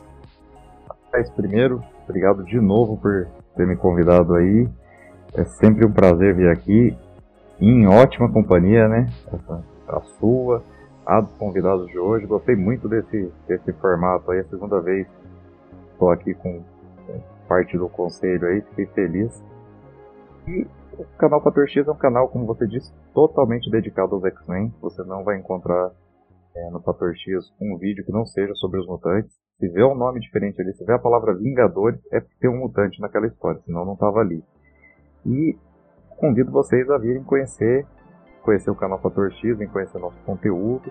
Primeiro, obrigado de novo por ter me convidado aí. É sempre um prazer vir aqui em ótima companhia, né? A sua, a dos convidados de hoje. Gostei muito desse, desse formato aí. É a segunda vez estou aqui com, com parte do conselho aí. Fiquei feliz. E o canal Fator X é um canal, como você disse, totalmente dedicado aos X-Men. Você não vai encontrar é, no Fator X um vídeo que não seja sobre os mutantes. Se vê um nome diferente ali, se vê a palavra Vingadores, é porque tem um mutante naquela história, senão não estava ali. E convido vocês a virem conhecer, conhecer o canal Fator X, virem conhecer nosso conteúdo.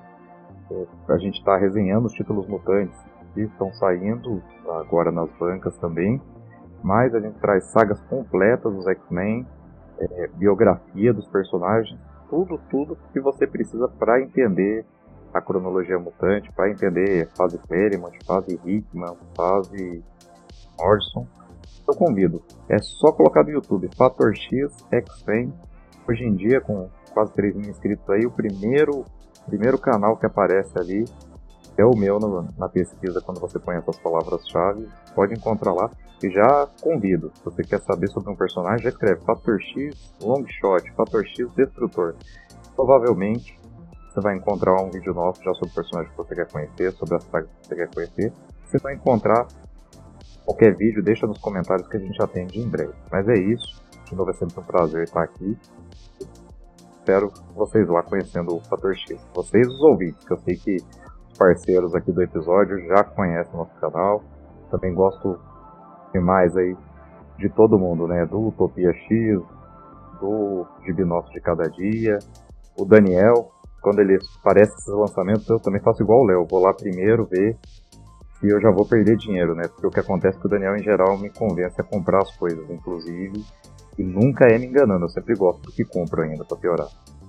A gente está resenhando os títulos mutantes que estão saindo agora nas bancas também. Mas a gente traz sagas completas dos X-Men, é, biografia dos personagens, tudo, tudo que você precisa para entender a cronologia mutante, para entender fase Claremont, fase Hickman, fase Morrison. Eu convido, é só colocar no YouTube Fator X, X-Men. Hoje em dia, com quase três mil inscritos aí, o primeiro, primeiro canal que aparece ali é o meu no, na pesquisa. Quando você põe essas palavras-chave, pode encontrar lá. E já convido, se você quer saber sobre um personagem, já escreve Fator X, Longshot, Fator X, Destrutor. Provavelmente você vai encontrar um vídeo nosso já sobre o personagem que você quer conhecer, sobre a saga que você quer conhecer. Se vai encontrar qualquer vídeo, deixa nos comentários que a gente atende em breve. Mas é isso, de novo é sempre um prazer estar aqui. Espero vocês lá conhecendo o Fator X. Vocês os ouvintes, que eu sei que os parceiros aqui do episódio já conhecem o nosso canal. Também gosto demais aí de todo mundo, né? Do Utopia X, do Gibi Nosso de Cada Dia, o Daniel. Quando ele aparece esses lançamentos, eu também faço igual o Léo. Vou lá primeiro ver se eu já vou perder dinheiro, né? Porque o que acontece é que o Daniel, em geral, me convence a comprar as coisas, inclusive. E nunca é me enganando. Eu sempre gosto do que compro ainda, pra piorar.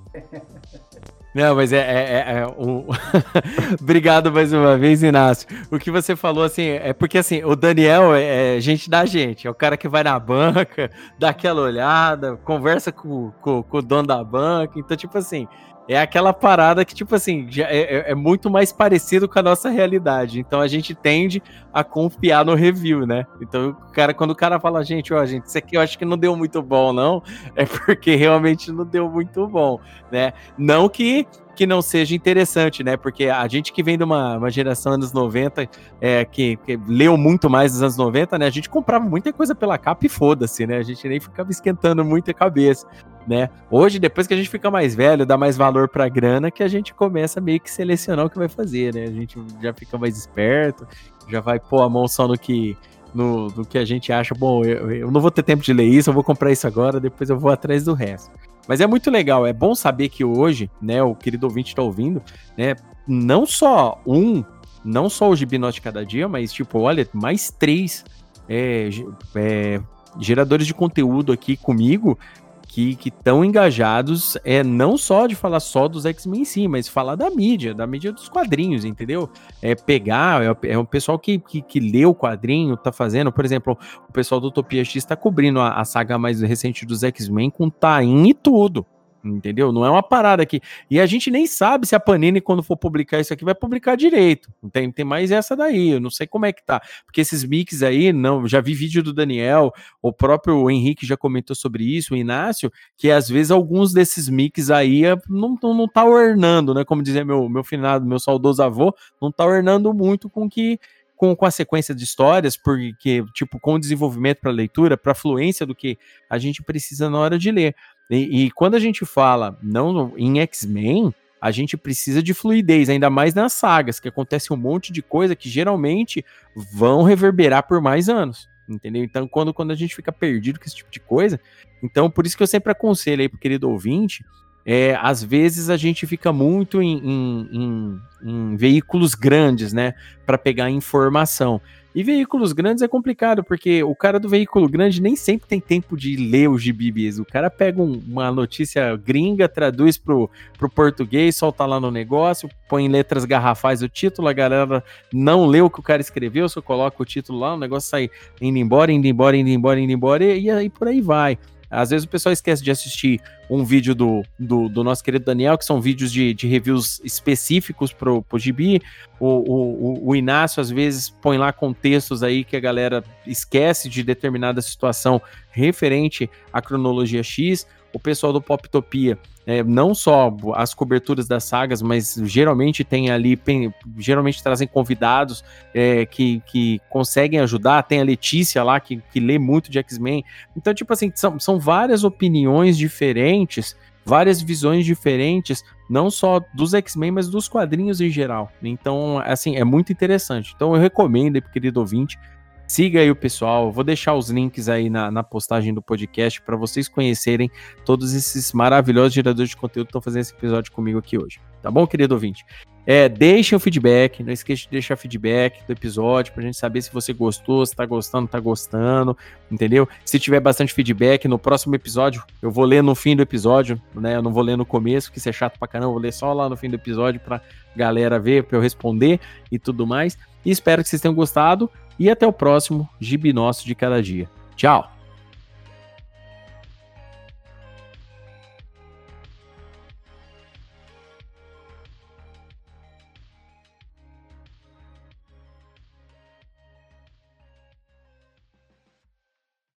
Não, mas é, é, é, é um... Obrigado mais uma vez, Inácio. O que você falou, assim, é porque, assim, o Daniel é gente da gente, é o cara que vai na banca, dá aquela olhada, conversa com, com, com o dono da banca, então, tipo assim, é aquela parada que, tipo assim, já é, é muito mais parecido com a nossa realidade, então a gente tende a confiar no review, né? Então, o cara, quando o cara fala, gente, ó, gente, isso aqui eu acho que não deu muito bom, não, é porque realmente não deu muito bom, né? Não que que não seja interessante, né? Porque a gente que vem de uma, uma geração anos noventa, é, que, que leu muito mais dos anos noventa, né? A gente comprava muita coisa pela capa e foda-se, né? A gente nem ficava esquentando muito a cabeça, né? Hoje, depois que a gente fica mais velho, dá mais valor pra grana, que a gente começa meio que selecionar o que vai fazer, né? A gente já fica mais esperto, já vai pôr a mão só no que... No, no que a gente acha, bom, eu, eu não vou ter tempo de ler isso, eu vou comprar isso agora, depois eu vou atrás do resto. Mas é muito legal, é bom saber que hoje, né, o querido ouvinte tá ouvindo, né, não só um, não só o Gibi Nosso de Cada Dia, mas tipo, olha, mais três é, é, geradores de conteúdo aqui comigo, que estão engajados, é, não só de falar só dos X-Men em si, mas falar da mídia, da mídia dos quadrinhos, entendeu? É pegar, é, é um pessoal que, que, que lê o quadrinho, tá fazendo, por exemplo, o pessoal do Utopia X tá cobrindo a, a saga mais recente dos X-Men com Tain e tudo, entendeu? Não é uma parada aqui. E a gente nem sabe se a Panini, quando for publicar isso aqui, vai publicar direito. Tem, tem mais essa daí, eu não sei como é que tá. Porque esses mix aí, não, já vi vídeo do Daniel, o próprio Henrique já comentou sobre isso, o Inácio, que às vezes alguns desses mix aí não, não, não tá ornando, né? Como dizia meu, meu finado, meu saudoso avô, não tá ornando muito com que Com, com a sequência de histórias, porque, tipo, com o desenvolvimento para leitura, para fluência do que a gente precisa na hora de ler. E, e quando a gente fala não em X-Men, a gente precisa de fluidez, ainda mais nas sagas, que acontece um monte de coisa que geralmente vão reverberar por mais anos, entendeu? Então, quando, quando a gente fica perdido com esse tipo de coisa, então, por isso que eu sempre aconselho aí pro querido ouvinte, é, às vezes a gente fica muito em, em, em, em veículos grandes, né, para pegar informação. E veículos grandes é complicado, porque o cara do veículo grande nem sempre tem tempo de ler o gibi mesmo. O cara pega um, uma notícia gringa, traduz pro, pro português, solta lá no negócio, põe em letras garrafais o título, a galera não lê o que o cara escreveu, só coloca o título lá, o negócio sai indo embora, indo embora, indo embora, indo embora, e, e aí por aí vai. Às vezes o pessoal esquece de assistir um vídeo do, do, do nosso querido Daniel, que são vídeos de, de reviews específicos pro, pro gibi. O, o, o Inácio, às vezes, põe lá contextos aí que a galera esquece de determinada situação referente à cronologia X. O pessoal do Poptopia, é, não só as coberturas das sagas, mas geralmente tem ali, geralmente trazem convidados é, que, que conseguem ajudar. Tem a Letícia lá, que, que lê muito de X-Men. Então, tipo assim, são, são várias opiniões diferentes, várias visões diferentes, não só dos X-Men, mas dos quadrinhos em geral. Então, assim, é muito interessante. Então, eu recomendo aí pro querido ouvinte, siga aí o pessoal, vou deixar os links aí na, na postagem do podcast para vocês conhecerem todos esses maravilhosos geradores de conteúdo que estão fazendo esse episódio comigo aqui hoje. Tá bom, querido ouvinte? É, deixem o feedback, não esqueça de deixar feedback do episódio pra gente saber se você gostou, se tá gostando, tá gostando, entendeu? Se tiver bastante feedback, no próximo episódio, eu vou ler no fim do episódio, né? Eu não vou ler no começo, que isso é chato pra caramba, eu vou ler só lá no fim do episódio pra galera ver, pra eu responder e tudo mais. E espero que vocês tenham gostado e até o próximo Gibi Nosso de Cada Dia. Tchau!